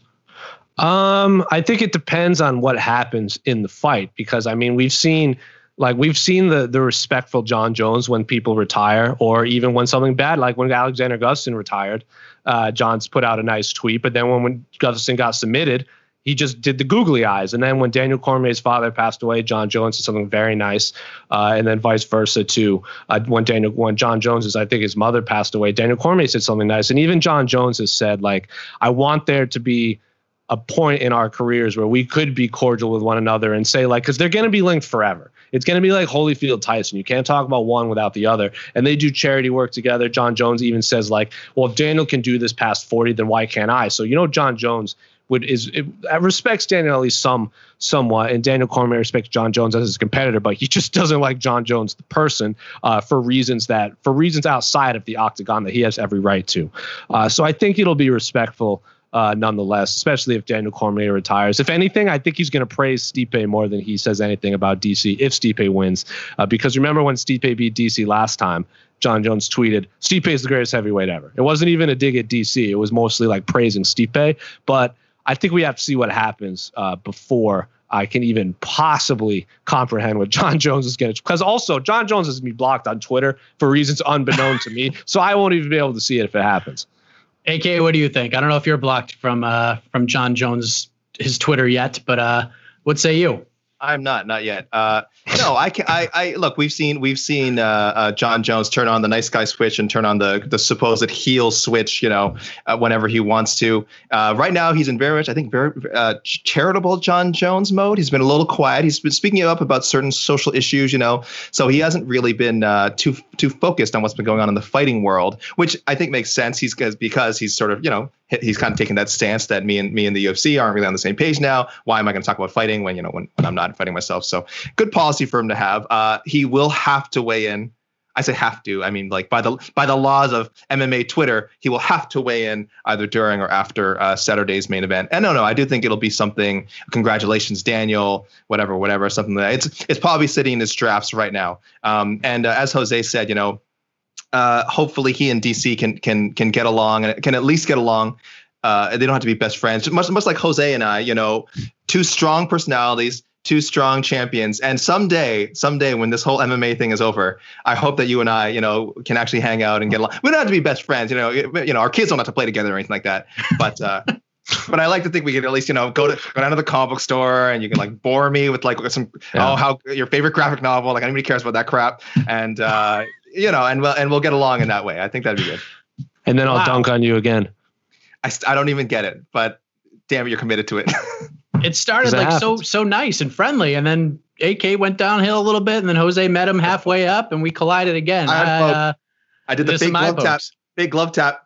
Um, I think it depends on what happens in the fight, because, I mean, we've seen like we've seen the the respectful Jon Jones when people retire, or even when something bad, like when Alexander Gustafsson retired. Uh, Jon's put out a nice tweet, but then when, when Gustafsson got submitted, he just did the googly eyes. And then when Daniel Cormier's father passed away, Jon Jones did something very nice, uh, and then vice versa too. Uh, when Daniel, when Jon Jones, I think his mother passed away, Daniel Cormier said something nice, and even Jon Jones has said, like, I want there to be a point in our careers where we could be cordial with one another and say, like, because they're going to be linked forever. It's going to be like Holyfield Tyson. You can't talk about one without the other. And they do charity work together. Jon Jones even says, like, well, if Daniel can do this past forty, then why can't I? So, you know, Jon Jones would is it, respects Daniel at least some somewhat, and Daniel Cormier respects Jon Jones as his competitor, but he just doesn't like Jon Jones the person uh, for reasons that for reasons outside of the octagon that he has every right to. Uh, so I think it'll be respectful. Uh, nonetheless, especially if Daniel Cormier retires. If anything, I think he's going to praise Stipe more than he says anything about D C if Stipe wins. Uh, because remember when Stipe beat D C last time, Jon Jones tweeted, Stipe is the greatest heavyweight ever. It wasn't even a dig at D C. It was mostly like praising Stipe. But I think we have to see what happens uh, before I can even possibly comprehend what Jon Jones is going to. Because also, Jon Jones has been blocked on Twitter for reasons unbeknown to me. So I won't even be able to see it if it happens. A K, what do you think? I don't know if you're blocked from uh, from Jon Jones, his Twitter yet, but uh, what say you? I'm not, not yet. Uh, no, I can. I, I look. We've seen, we've seen uh, uh, Jon Jones turn on the nice guy switch and turn on the the supposed heel switch. You know, uh, whenever he wants to. Uh, right now, he's in very much, I think, very uh, charitable Jon Jones mode. He's been a little quiet. He's been speaking up about certain social issues. You know, so he hasn't really been uh, too too focused on what's been going on in the fighting world, which I think makes sense. He's because he's sort of, you know, he's kind of taking that stance that me and me and the U F C aren't really on the same page now. Why am I going to talk about fighting when, you know, when, when I'm not fighting myself? So good policy for him to have. Uh, he will have to weigh in. I say have to. I mean, like by the by the laws of M M A Twitter, he will have to weigh in either during or after uh, Saturday's main event. And no, no, I do think it'll be something. Congratulations, Daniel. Whatever, whatever. Something that it's it's probably sitting in his drafts right now. Um, and uh, as Jose said, you know. Uh, hopefully he and D C can can can get along and can at least get along. Uh, they don't have to be best friends. Much much like Jose and I, you know, two strong personalities, two strong champions. And someday, someday when this whole M M A thing is over, I hope that you and I, you know, can actually hang out and get along. We don't have to be best friends, you know. You know, our kids don't have to play together or anything like that. But uh, but I like to think we could at least, you know, go to go down to the comic book store and you can like bore me with like some yeah. oh how your favorite graphic novel. Like anybody cares about that crap. And uh, you know, and we'll and we'll get along in that way. I think that'd be good. And then I'll wow. dunk on you again. I, I don't even get it, but damn it, you're committed to it. It started like happens. so so nice and friendly, and then A K went downhill a little bit, and then Jose met him halfway up, and we collided again. I, I, uh, I did the big glove tap. Big glove tap.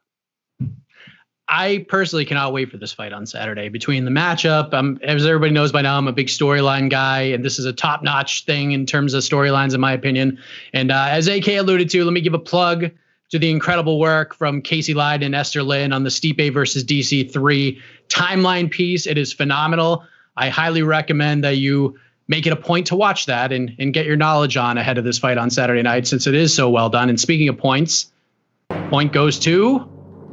I personally cannot wait for this fight on Saturday. Between the matchup, um, as everybody knows by now, I'm a big storyline guy, and this is a top-notch thing in terms of storylines, in my opinion. And uh, as A K alluded to, let me give a plug to the incredible work from Casey Lyden and Esther Lin on the Stipe versus D C three timeline piece. It is phenomenal. I highly recommend that you make it a point to watch that and, and get your knowledge on ahead of this fight on Saturday night, since it is so well done. And speaking of points, point goes to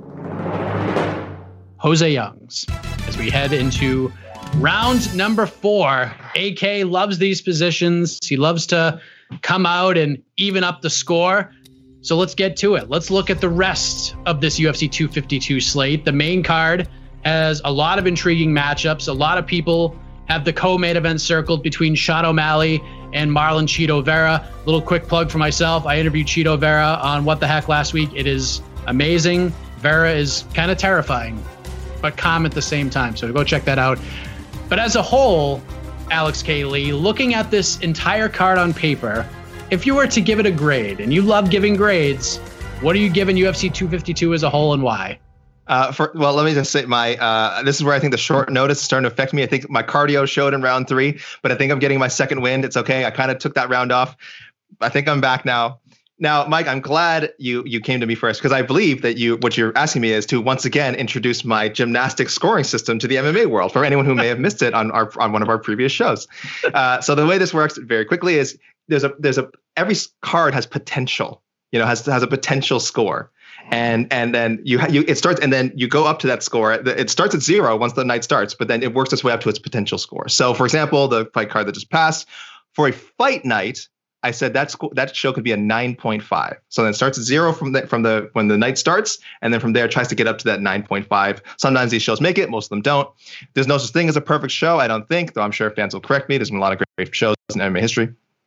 Jose Youngs as we head into round number four. A K loves these positions. He loves to come out and even up the score. So let's get to it. Let's look at the rest of this U F C two fifty-two slate. The main card has a lot of intriguing matchups. A lot of people have the co-main event circled between Sean O'Malley and Marlon Chito Vera. Little quick plug for myself. I interviewed Chito Vera on What the Heck last week. It is amazing. Vera is kind of terrifying, but calm at the same time. So go check that out. But as a whole, Alex K. Lee, looking at this entire card on paper, if you were to give it a grade, and you love giving grades, what are you giving U F C two fifty-two as a whole and why? Uh, for, well, let me just say my uh, this is where I think the short notice is starting to affect me. I think my cardio showed in round three, but I think I'm getting my second wind. It's okay. I kind of took that round off. I think I'm back now. Now, Mike, I'm glad you you came to me first because I believe that you what you're asking me is to once again introduce my gymnastics scoring system to the M M A world for anyone who may have missed it on our on one of our previous shows. Uh, so the way this works very quickly is there's a there's a every card has potential, you know, has has a potential score. And and then you you it starts and then you go up to that score. It starts at zero once the night starts, but then it works its way up to its potential score. So, for example, the fight card that just passed for a fight night, I said that sco- that show could be a nine point five. So then it starts at zero from the from the when the night starts, and then from there it tries to get up to that nine point five. Sometimes these shows make it, most of them don't. There's no such thing as a perfect show, I don't think, though I'm sure fans will correct me. There's been a lot of great shows in M M A history,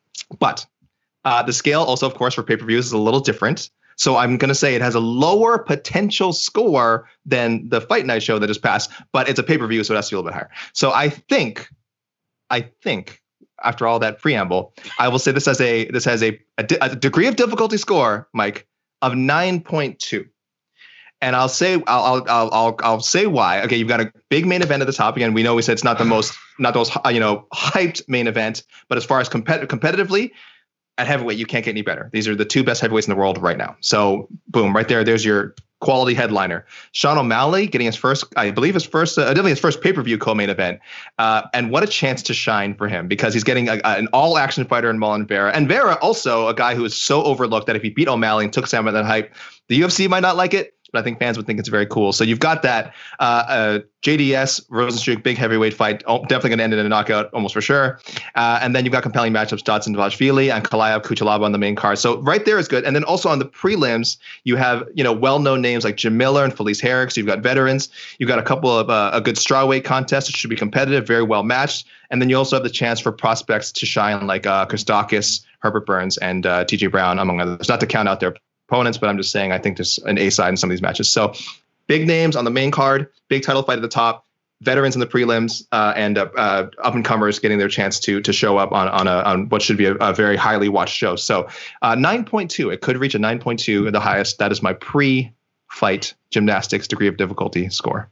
but uh, the scale also, of course, for pay-per-views is a little different. So I'm going to say it has a lower potential score than the Fight Night show that just passed, but it's a pay-per-view, so it has to be a little bit higher. So I think, I think, after all that preamble, I will say this has a this has a, a, a degree of difficulty score, Mike, of nine point two. And I'll say I'll I'll I'll I'll say why. Okay, you've got a big main event at the top. Again, we know we said it's not the most not the most you know hyped main event, but as far as compet- competitively. At heavyweight, you can't get any better. These are the two best heavyweights in the world right now. So, boom, right there. There's your quality headliner. Sean O'Malley getting his first, I believe his first, uh, definitely his first pay-per-view co-main event. Uh, and what a chance to shine for him because he's getting a, a, an all-action fighter in Marlon Vera. And Vera also a guy who is so overlooked that if he beat O'Malley and took some of that hype, the U F C might not like it, but I think fans would think it's very cool. So you've got that uh, uh, J D S, Rosenstruck, big heavyweight fight, oh, definitely going to end in a knockout, almost for sure. Uh, and then you've got compelling matchups, Dodson, Dvalishvili, and Kalaev, Kuchelaba on the main card. So right there is good. And then also on the prelims, you have you know well-known names like Jim Miller and Felice Herrick. So you've got veterans. You've got a couple of uh, a good strawweight contest. It should be competitive, very well matched. And then you also have the chance for prospects to shine like uh, Kostakis, Herbert Burns, and uh, T J Brown, among others. Not to count out their opponents, but I'm just saying I think there's an A side in some of these matches. So big names on the main card, big title fight at the top, veterans in the prelims, uh, and uh, uh, up and comers getting their chance to to show up on on a on what should be a, a very highly watched show. So uh, nine point two, it could reach a nine point two, the highest. That is my pre-fight gymnastics degree of difficulty score.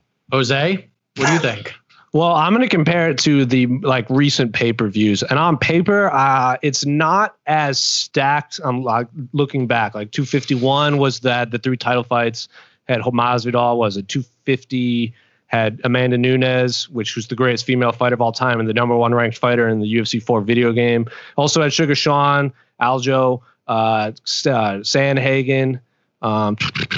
Jose, what do you think? Well, I'm going to compare it to the like recent pay-per-views, and on paper, uh, it's not as stacked. I'm like looking back, like two fifty-one was that the three title fights had Masvidal, was it two fifty had Amanda Nunes, which was the greatest female fighter of all time and the number one ranked fighter in the U F C four video game. Also had Sugar Sean, Aljo, uh, uh, Sandhagen, um,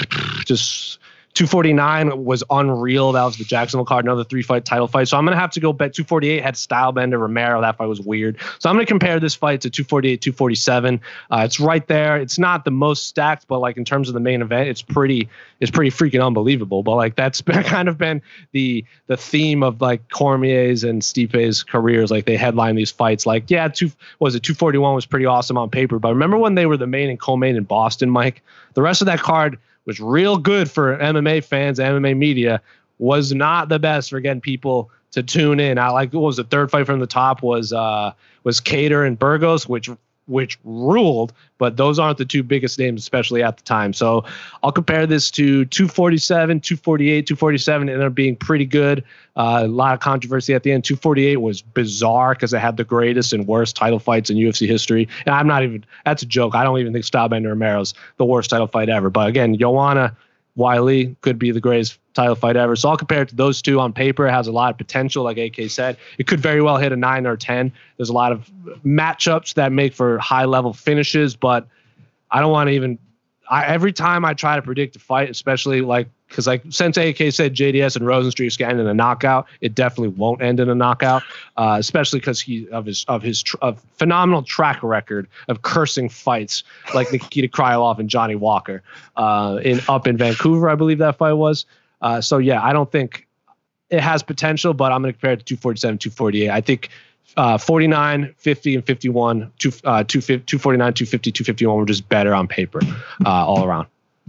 just. two forty-nine was unreal. That was the Jacksonville card, another three-fight title fight. So I'm going to have to go bet two forty-eight had Stylebender, Romero. That fight was weird. So I'm going to compare this fight to two forty-eight, two forty-seven. Uh, it's right there. It's not the most stacked, but like in terms of the main event, it's pretty it's pretty freaking unbelievable. But like that's been, kind of been the the theme of like Cormier's and Stipe's careers. Like they headline these fights. Like, yeah, two what was it two forty-one was pretty awesome on paper. But remember when they were the main and co-main in Boston, Mike? The rest of that card was real good for M M A fans, M M A media, was not the best for getting people to tune in. I like what was the third fight from the top was uh, was Cater and Burgos, which which ruled, but those aren't the two biggest names, especially at the time. So I'll compare this to two forty-seven, two forty-eight, two forty-seven ended up being pretty good. Uh, a lot of controversy at the end. two forty-eight was bizarre because it had the greatest and worst title fights in U F C history. And I'm not even, that's a joke. I don't even think Stylebender Romero's the worst title fight ever. But again, Joanna Wiley could be the greatest title fight ever. So I'll compare it to those two on paper. It has a lot of potential, like A K said. It could very well hit a nine or ten. There's a lot of matchups that make for high-level finishes, but I don't want to even I, every time I try to predict a fight, especially like because like since A K said J D S and Rosenstruck is going to end in a knockout, it definitely won't end in a knockout. Uh, especially because he of his of his tr- of phenomenal track record of cursing fights like Nikita Krylov and Johnny Walker uh, in up in Vancouver, I believe that fight was. Uh, so yeah, I don't think it has potential, but I'm going to compare it to two forty-seven, two forty-eight. I think. Uh, forty-nine, fifty, and fifty-one, two, uh, two forty-nine, two fifty, two fifty-one were just better on paper uh, all around.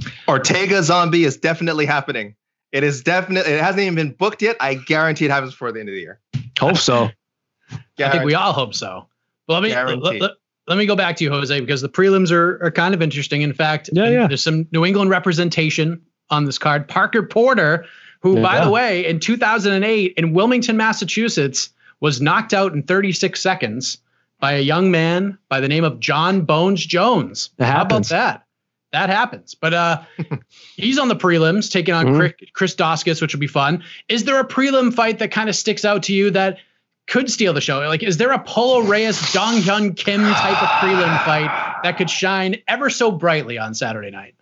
Ortega Zombie is definitely happening. It is definitely. It hasn't even been booked yet. I guarantee it happens before the end of the year. Hope so. I think we all hope so. Well, let me let, let, let me go back to you, Jose, because the prelims are, are kind of interesting. In fact, yeah, yeah. there's some New England representation on this card. Parker Porter, who, yeah. by the way, in two thousand eight in Wilmington, Massachusetts, was knocked out in thirty-six seconds by a young man by the name of John Bones Jones. How about that? That happens. But uh, he's on the prelims taking on mm-hmm. Chris Doskis, which will be fun. Is there a prelim fight that kind of sticks out to you that could steal the show? Like, is there a Polo Reyes, Dong Hyun Kim type of prelim fight that could shine ever so brightly on Saturday night?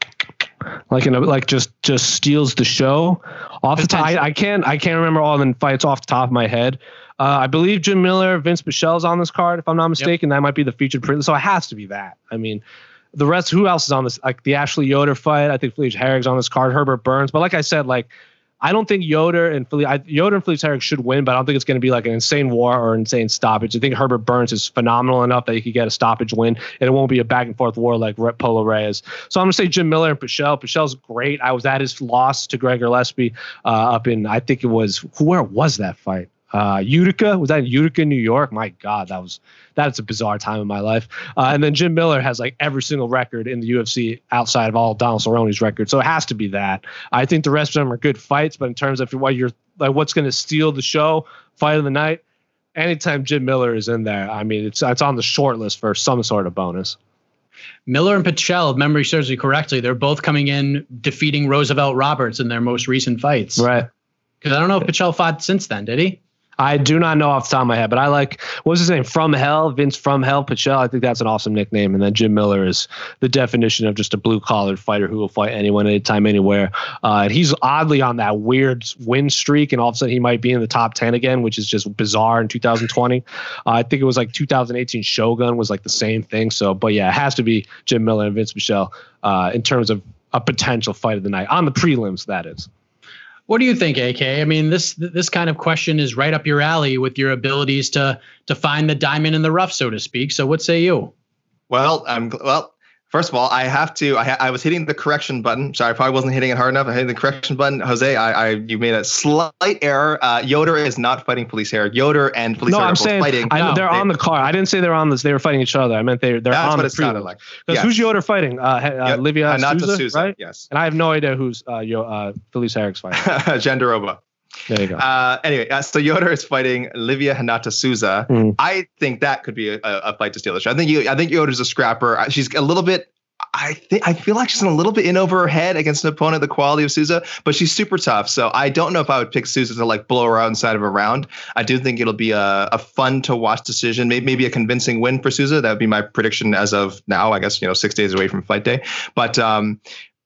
Like, you know, like just just steals the show off the top. I, I can't I can't remember all the fights off the top of my head. Uh, I believe Jim Miller, Vince Michelle's on this card, if I'm not mistaken. Yep. That might be the featured prelim. So it has to be that. I mean, the rest, who else is on this? Like the Ashley Yoder fight. I think Felice Herrig's on this card. Herbert Burns. But like I said, like, I don't think Yoder and Felice, I, Yoder and Felice Herrig should win, but I don't think it's going to be like an insane war or insane stoppage. I think Herbert Burns is phenomenal enough that he could get a stoppage win, and it won't be a back and forth war like Polo Reyes. So I'm going to say Jim Miller and Pichel. Pichel's great. I was at his loss to Gregor Gillespie uh, up in, I think it was, where was that fight? Uh, Utica, was that in Utica, New York? My God, that was that's a bizarre time in my life. Uh, and then Jim Miller has like every single record in the U F C outside of all of Donald Cerrone's records, so it has to be that. I think the rest of them are good fights, but in terms of what you're like, what's going to steal the show, fight of the night, anytime Jim Miller is in there, I mean, it's it's on the short list for some sort of bonus. Miller and Pichel, if memory serves me correctly, they're both coming in defeating Roosevelt Roberts in their most recent fights, right? Because I don't know if Pichel fought since then, did he? I do not know off the top of my head, but I like, what was his name? From Hell, Vince From Hell, Pichel. I think that's an awesome nickname. And then Jim Miller is the definition of just a blue collared fighter who will fight anyone, anytime, anywhere. Uh, and he's oddly on that weird win streak, and all of a sudden he might be in the top ten again, which is just bizarre in two thousand twenty. Uh, I think it was like two thousand eighteen Shogun was like the same thing. So, but yeah, it has to be Jim Miller and Vince Pichel uh, in terms of a potential fight of the night on the prelims, that is. What do you think, A K? I mean, this this kind of question is right up your alley with your abilities to to find the diamond in the rough, so to speak. So what say you? Well, I'm well. First of all, I have to. I, ha- I was hitting the correction button. Sorry, I probably wasn't hitting it hard enough. I hit the correction button. Jose, I, I you made a slight error. Uh, Yoder is not fighting Felice Herrig. Yoder and Felice no, Herrig I'm are saying, fighting. I, no, they're they, on the card. I didn't say they're on this. They were fighting each other. I meant they they're that's on what the it sounded prelim. like. Because yes. who's Yoder fighting? Uh, uh, yep. Livia Hanata Souza, Souza, right? Yes. And I have no idea who's uh, Yo, uh, Felice Herrig's fighting. Jandiroba. There you go. Uh, anyway, uh, so Yoder is fighting Livia Hanata Souza. Mm. I think that could be a, a fight to steal the show. I think you, I think Yoder's a scrapper. She's a little bit. I think I feel like she's a little bit in over her head against an opponent the quality of Souza, but she's super tough. So I don't know if I would pick Souza to like blow her out inside of a round. I do think it'll be a, a fun to watch decision, maybe maybe a convincing win for Souza. That would be my prediction as of now. I guess you know six days away from fight day, but. um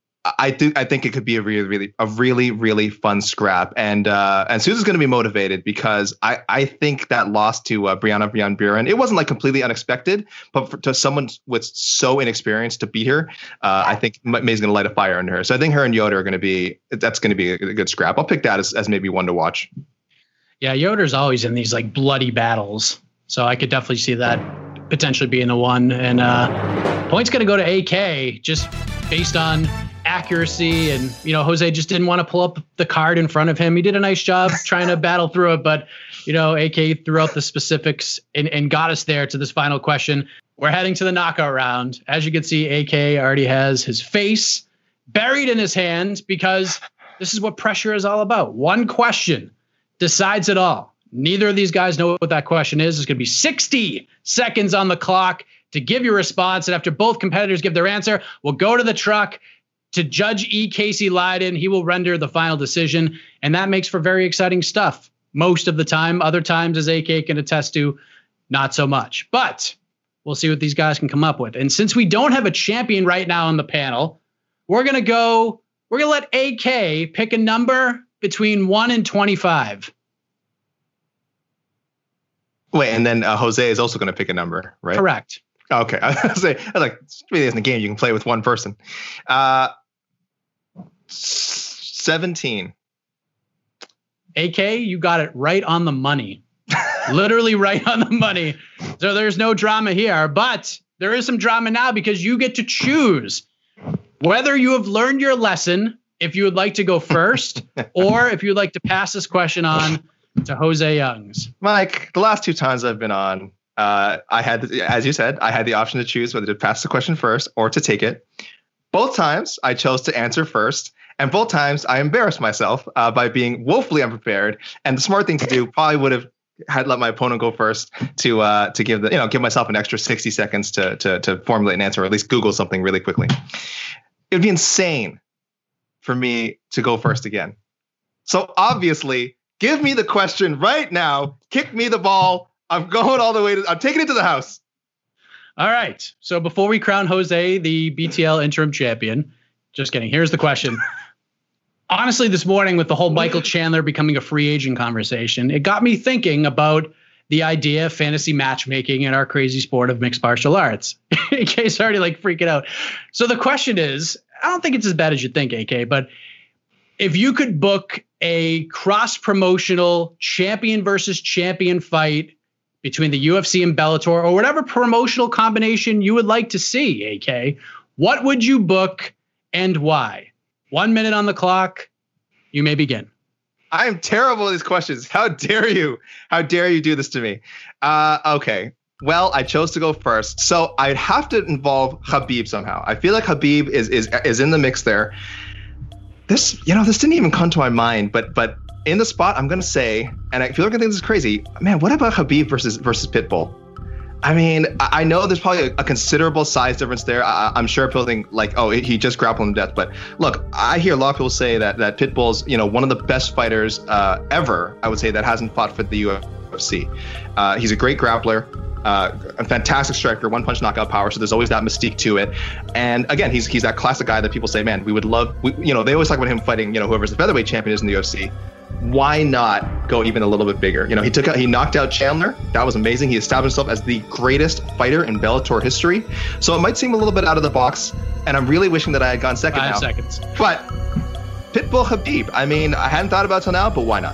I do. I think it could be a really, really, a really, really fun scrap, and uh, and Souza's going to be motivated because I, I think that loss to uh, Brianna Van Buren, it wasn't like completely unexpected, but for, to someone with so inexperienced to beat her, uh, I think May's going to light a fire under her. So I think her and Yoder are going to be. That's going to be a, a good scrap. I'll pick that as, as maybe one to watch. Yeah, Yoder's always in these like bloody battles, so I could definitely see that potentially being the one. And uh, point's going to go to A K just based on accuracy, and you know Jose just didn't want to pull up the card in front of him. He did a nice job trying to battle through it, but you know A K threw out the specifics and, and got us there to this final question. We're heading to the knockout round. As you can see, A K already has his face buried in his hands because this is what pressure is all about. One question decides it all. Neither of these guys know what that question is. There's going to be sixty seconds on the clock to give your response, and after both competitors give their answer, we'll go to the truck to Judge E. Casey Leydon. He will render the final decision, and that makes for very exciting stuff most of the time. Other times, as A K can attest to, not so much. But we'll see what these guys can come up with. And since we don't have a champion right now on the panel, we're going to go, we're going to let A K pick a number between one and twenty-five. Wait, and then uh, Jose is also going to pick a number, right? Correct. Okay. I was going to say, I was like, it really isn't a game you can play with one person. Uh, seventeen. A K, you got it right on the money. Literally right on the money. So there's no drama here, but there is some drama now because you get to choose whether you have learned your lesson, if you would like to go first, or if you would like to pass this question on to Jose Youngs. Mike, the last two times I've been on, uh, I had, as you said, I had the option to choose whether to pass the question first or to take it. Both times I chose to answer first, and both times I embarrassed myself uh, by being woefully unprepared. And the smart thing to do probably would have had let my opponent go first to uh, to give the you know give myself an extra sixty seconds to to to formulate an answer, or at least Google something really quickly. It would be insane for me to go first again. So obviously, give me the question right now. Kick me the ball. I'm going all the way to. I'm taking it to the house. All right. So before we crown Jose the B T L interim champion, just kidding. Here's the question. Honestly, this morning with the whole Michael Chandler becoming a free agent conversation, it got me thinking about the idea of fantasy matchmaking in our crazy sport of mixed martial arts. A K's already like freaking out. So the question is, I don't think it's as bad as you think, A K, but if you could book a cross-promotional champion versus champion fight between the U F C and Bellator, or whatever promotional combination you would like to see, A K, what would you book and why? One minute on the clock. You may begin. I am terrible at these questions. How dare you? How dare you do this to me? Uh, okay. Well, I chose to go first. So I'd have to involve Khabib somehow. I feel like Khabib is is is in the mix there. This, you know, this didn't even come to my mind, but but in the spot, I'm gonna say, and I feel like I think this is crazy, man. What about Khabib versus versus Pitbull? I mean, I know there's probably a, a considerable size difference there. I, I'm sure people think like, oh, he just grappled him to death. But look, I hear a lot of people say that that Pitbull's, you know, one of the best fighters uh, ever. I would say that hasn't fought for the U F C. Uh, he's a great grappler. Uh, a fantastic striker, one punch knockout power. So there's always that mystique to it. And again, he's he's that classic guy that people say, man, we would love, we, you know, they always talk about him fighting, you know, whoever's the featherweight champion is in the U F C. Why not go even a little bit bigger? You know, he took out, he knocked out Chandler. That was amazing. He established himself as the greatest fighter in Bellator history. So it might seem a little bit out of the box. And I'm really wishing that I had gone second Five now. seconds. But Pitbull Khabib, I mean, I hadn't thought about it till now, but why not?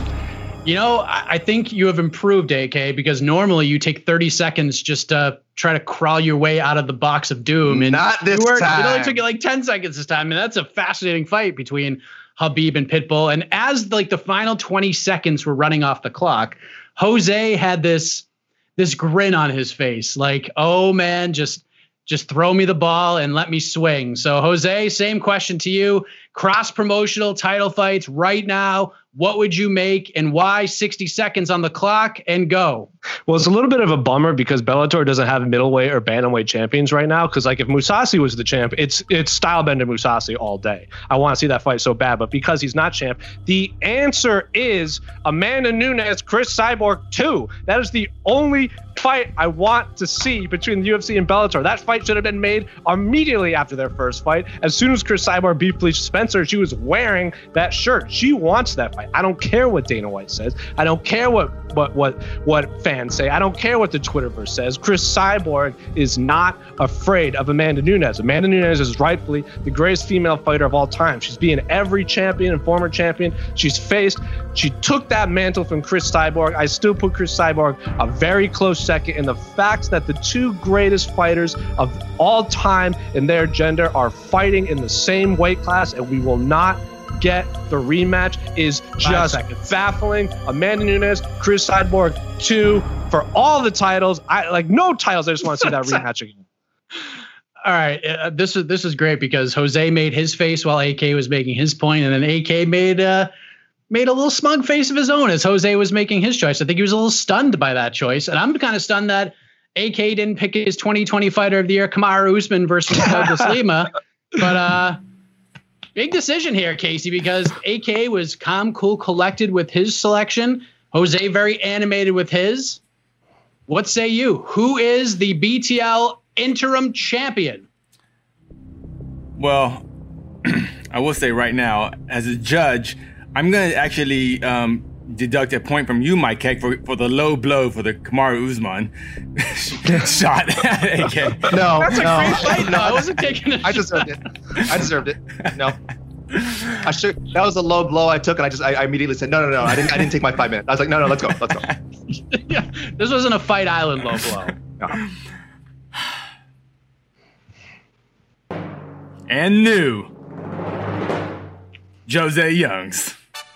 You know, I, I think you have improved, A K, because normally you take thirty seconds just to try to crawl your way out of the box of doom. And Not this you were, time. It only took you like ten seconds this time. And that's a fascinating fight between Khabib and Pitbull. And as like the final twenty seconds were running off the clock, Jose had this this grin on his face, like, oh man, just just throw me the ball and let me swing. So Jose, same question to you. Cross promotional title fights right now. What would you make and why? sixty seconds on the clock and go. Well, it's a little bit of a bummer because Bellator doesn't have middleweight or bantamweight champions right now. Because like if Mousasi was the champ, it's it's Stylebender Mousasi all day. I want to see that fight so bad, but because he's not champ, the answer is Amanda Nunes, Chris Cyborg two. That is the only fight I want to see between the U F C and Bellator. That fight should have been made immediately after their first fight. As soon as Chris Cyborg beat Felicia Spencer, she was wearing that shirt. She wants that fight. I don't care what Dana White says. I don't care what what what what fans say. I don't care what the Twitterverse says. Chris Cyborg is not afraid of Amanda Nunes. Amanda Nunes is rightfully the greatest female fighter of all time. She's beaten every champion and former champion she's faced. She took that mantle from Chris Cyborg. I still put Chris Cyborg a very close second. And the fact that the two greatest fighters of all time in their gender are fighting in the same weight class, and we will not get the rematch, is just baffling. Amanda Nunes, Chris Cyborg two for all the titles. I like no titles. I just want to see that rematch again. All right, uh, this is this is great because Jose made his face while A K was making his point, and then A K made uh, made a little smug face of his own as Jose was making his choice. I think he was a little stunned by that choice, and I'm kind of stunned that A K didn't pick his twenty twenty Fighter of the Year, Kamaru Usman versus Douglas Lima, but uh. Big decision here, Casey, because A K was calm, cool, collected with his selection. Jose very animated with his. What say you? Who is the B T L interim champion? Well, I will say right now, as a judge, I'm going to actually um, deduct a point from you, Mike Heck, for, for the low blow for the Kamaru Usman shot at A K. No, That's a no, great fight. No, no, I wasn't taking it. I deserved it. I deserved it. No. I should. That was a low blow I took, and I just I, I immediately said no, no, no. I didn't. I didn't take my five minutes. I was like, no, no, let's go, let's go. Yeah, this wasn't a Fight Island low blow. No. and new Jose Youngs.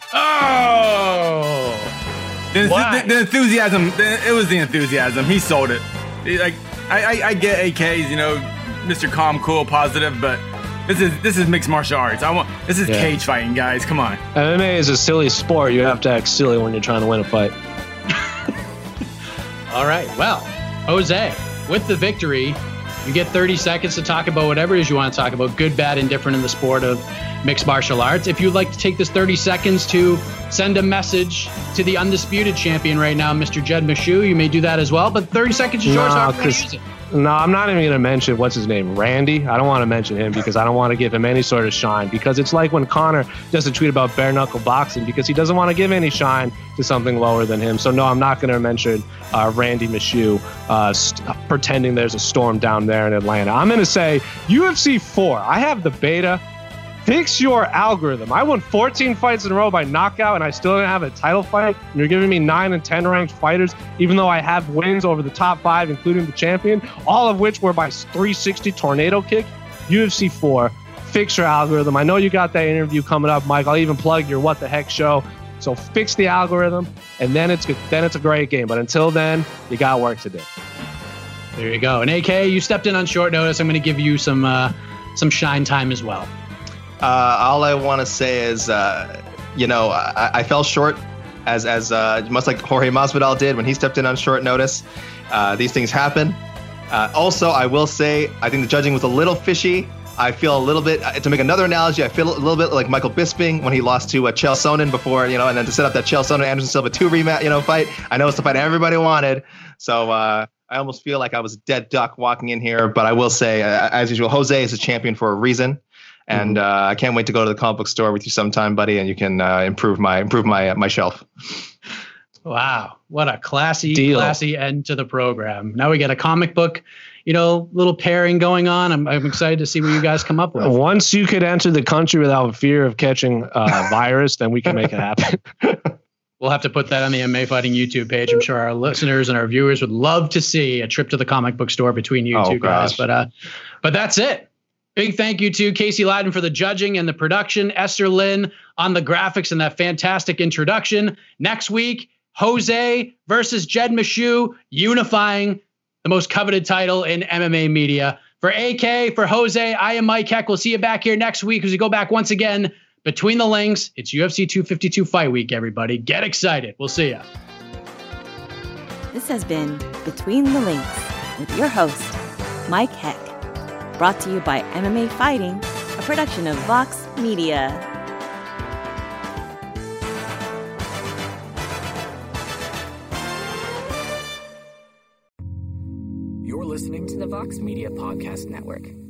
Oh! The, Why? the, the enthusiasm, the, it was the enthusiasm. He sold it. He, like I, I, I get A K's, you know, Mister Calm, cool, positive, but this is this is mixed martial arts. I want this is Yeah. cage fighting, guys. Come on. M M A is a silly sport. You have to act silly when you're trying to win a fight. All right. Well, Jose, with the victory, you get thirty seconds to talk about whatever it is you want to talk about, good, bad, indifferent in the sport of mixed martial arts. If you'd like to take this thirty seconds to send a message to the undisputed champion right now, Mister Jed Meshew, you may do that as well. But thirty seconds is yours. No, However you wanna 'cause- use it. No, I'm not even going to mention what's his name, Randy. I don't want to mention him because I don't want to give him any sort of shine. Because it's like when Connor does a tweet about bare knuckle boxing because he doesn't want to give any shine to something lower than him. So no, I'm not going to mention uh, Randy Meshew uh, st- pretending there's a storm down there in Atlanta. I'm going to say U F C four. I have the beta. Fix your algorithm. I won fourteen fights in a row by knockout, and I still didn't have a title fight. And you're giving me nine and ten ranked fighters, even though I have wins over the top five, including the champion, all of which were by three sixty tornado kick. U F C four, fix your algorithm. I know you got that interview coming up, Mike. I'll even plug your What the Heck show. So fix the algorithm, and then it's good. Then it's a great game. But until then, you got work to do. There you go. And A K, you stepped in on short notice. I'm going to give you some uh, some shine time as well. Uh, all I want to say is, uh, you know, I, I fell short, as as uh, much like Jorge Masvidal did when he stepped in on short notice. Uh, these things happen. Uh, also, I will say, I think the judging was a little fishy. I feel a little bit, uh, to make another analogy, I feel a little bit like Michael Bisping when he lost to uh, Chael Sonnen before, you know, and then to set up that Chael Sonnen Anderson Silva two rematch, you know, fight. I know it's the fight everybody wanted. So uh, I almost feel like I was a dead duck walking in here. But I will say, uh, as usual, Jose is a champion for a reason. And uh, I can't wait to go to the comic book store with you sometime, buddy, and you can uh, improve my improve my my shelf. Wow, what a classy, Deal. classy end to the program. Now we get a comic book, you know, little pairing going on. I'm, I'm excited to see what you guys come up with. Once you could enter the country without fear of catching a virus, then we can make it happen. We'll have to put that on the M M A Fighting YouTube page. I'm sure our listeners and our viewers would love to see a trip to the comic book store between you Oh, two guys. gosh. But uh, but that's it. Big thank you to Casey Ladden for the judging and the production, Esther Lynn on the graphics and that fantastic introduction. Next week, Jose versus Jed Meshew, unifying the most coveted title in M M A media. For A K, for Jose, I am Mike Heck. We'll see you back here next week as we go back once again between the links. It's U F C two fifty-two Fight Week, everybody. Get excited. We'll see ya. This has been Between the Links with your host, Mike Heck. Brought to you by M M A Fighting, a production of Vox Media. You're listening to the Vox Media Podcast Network.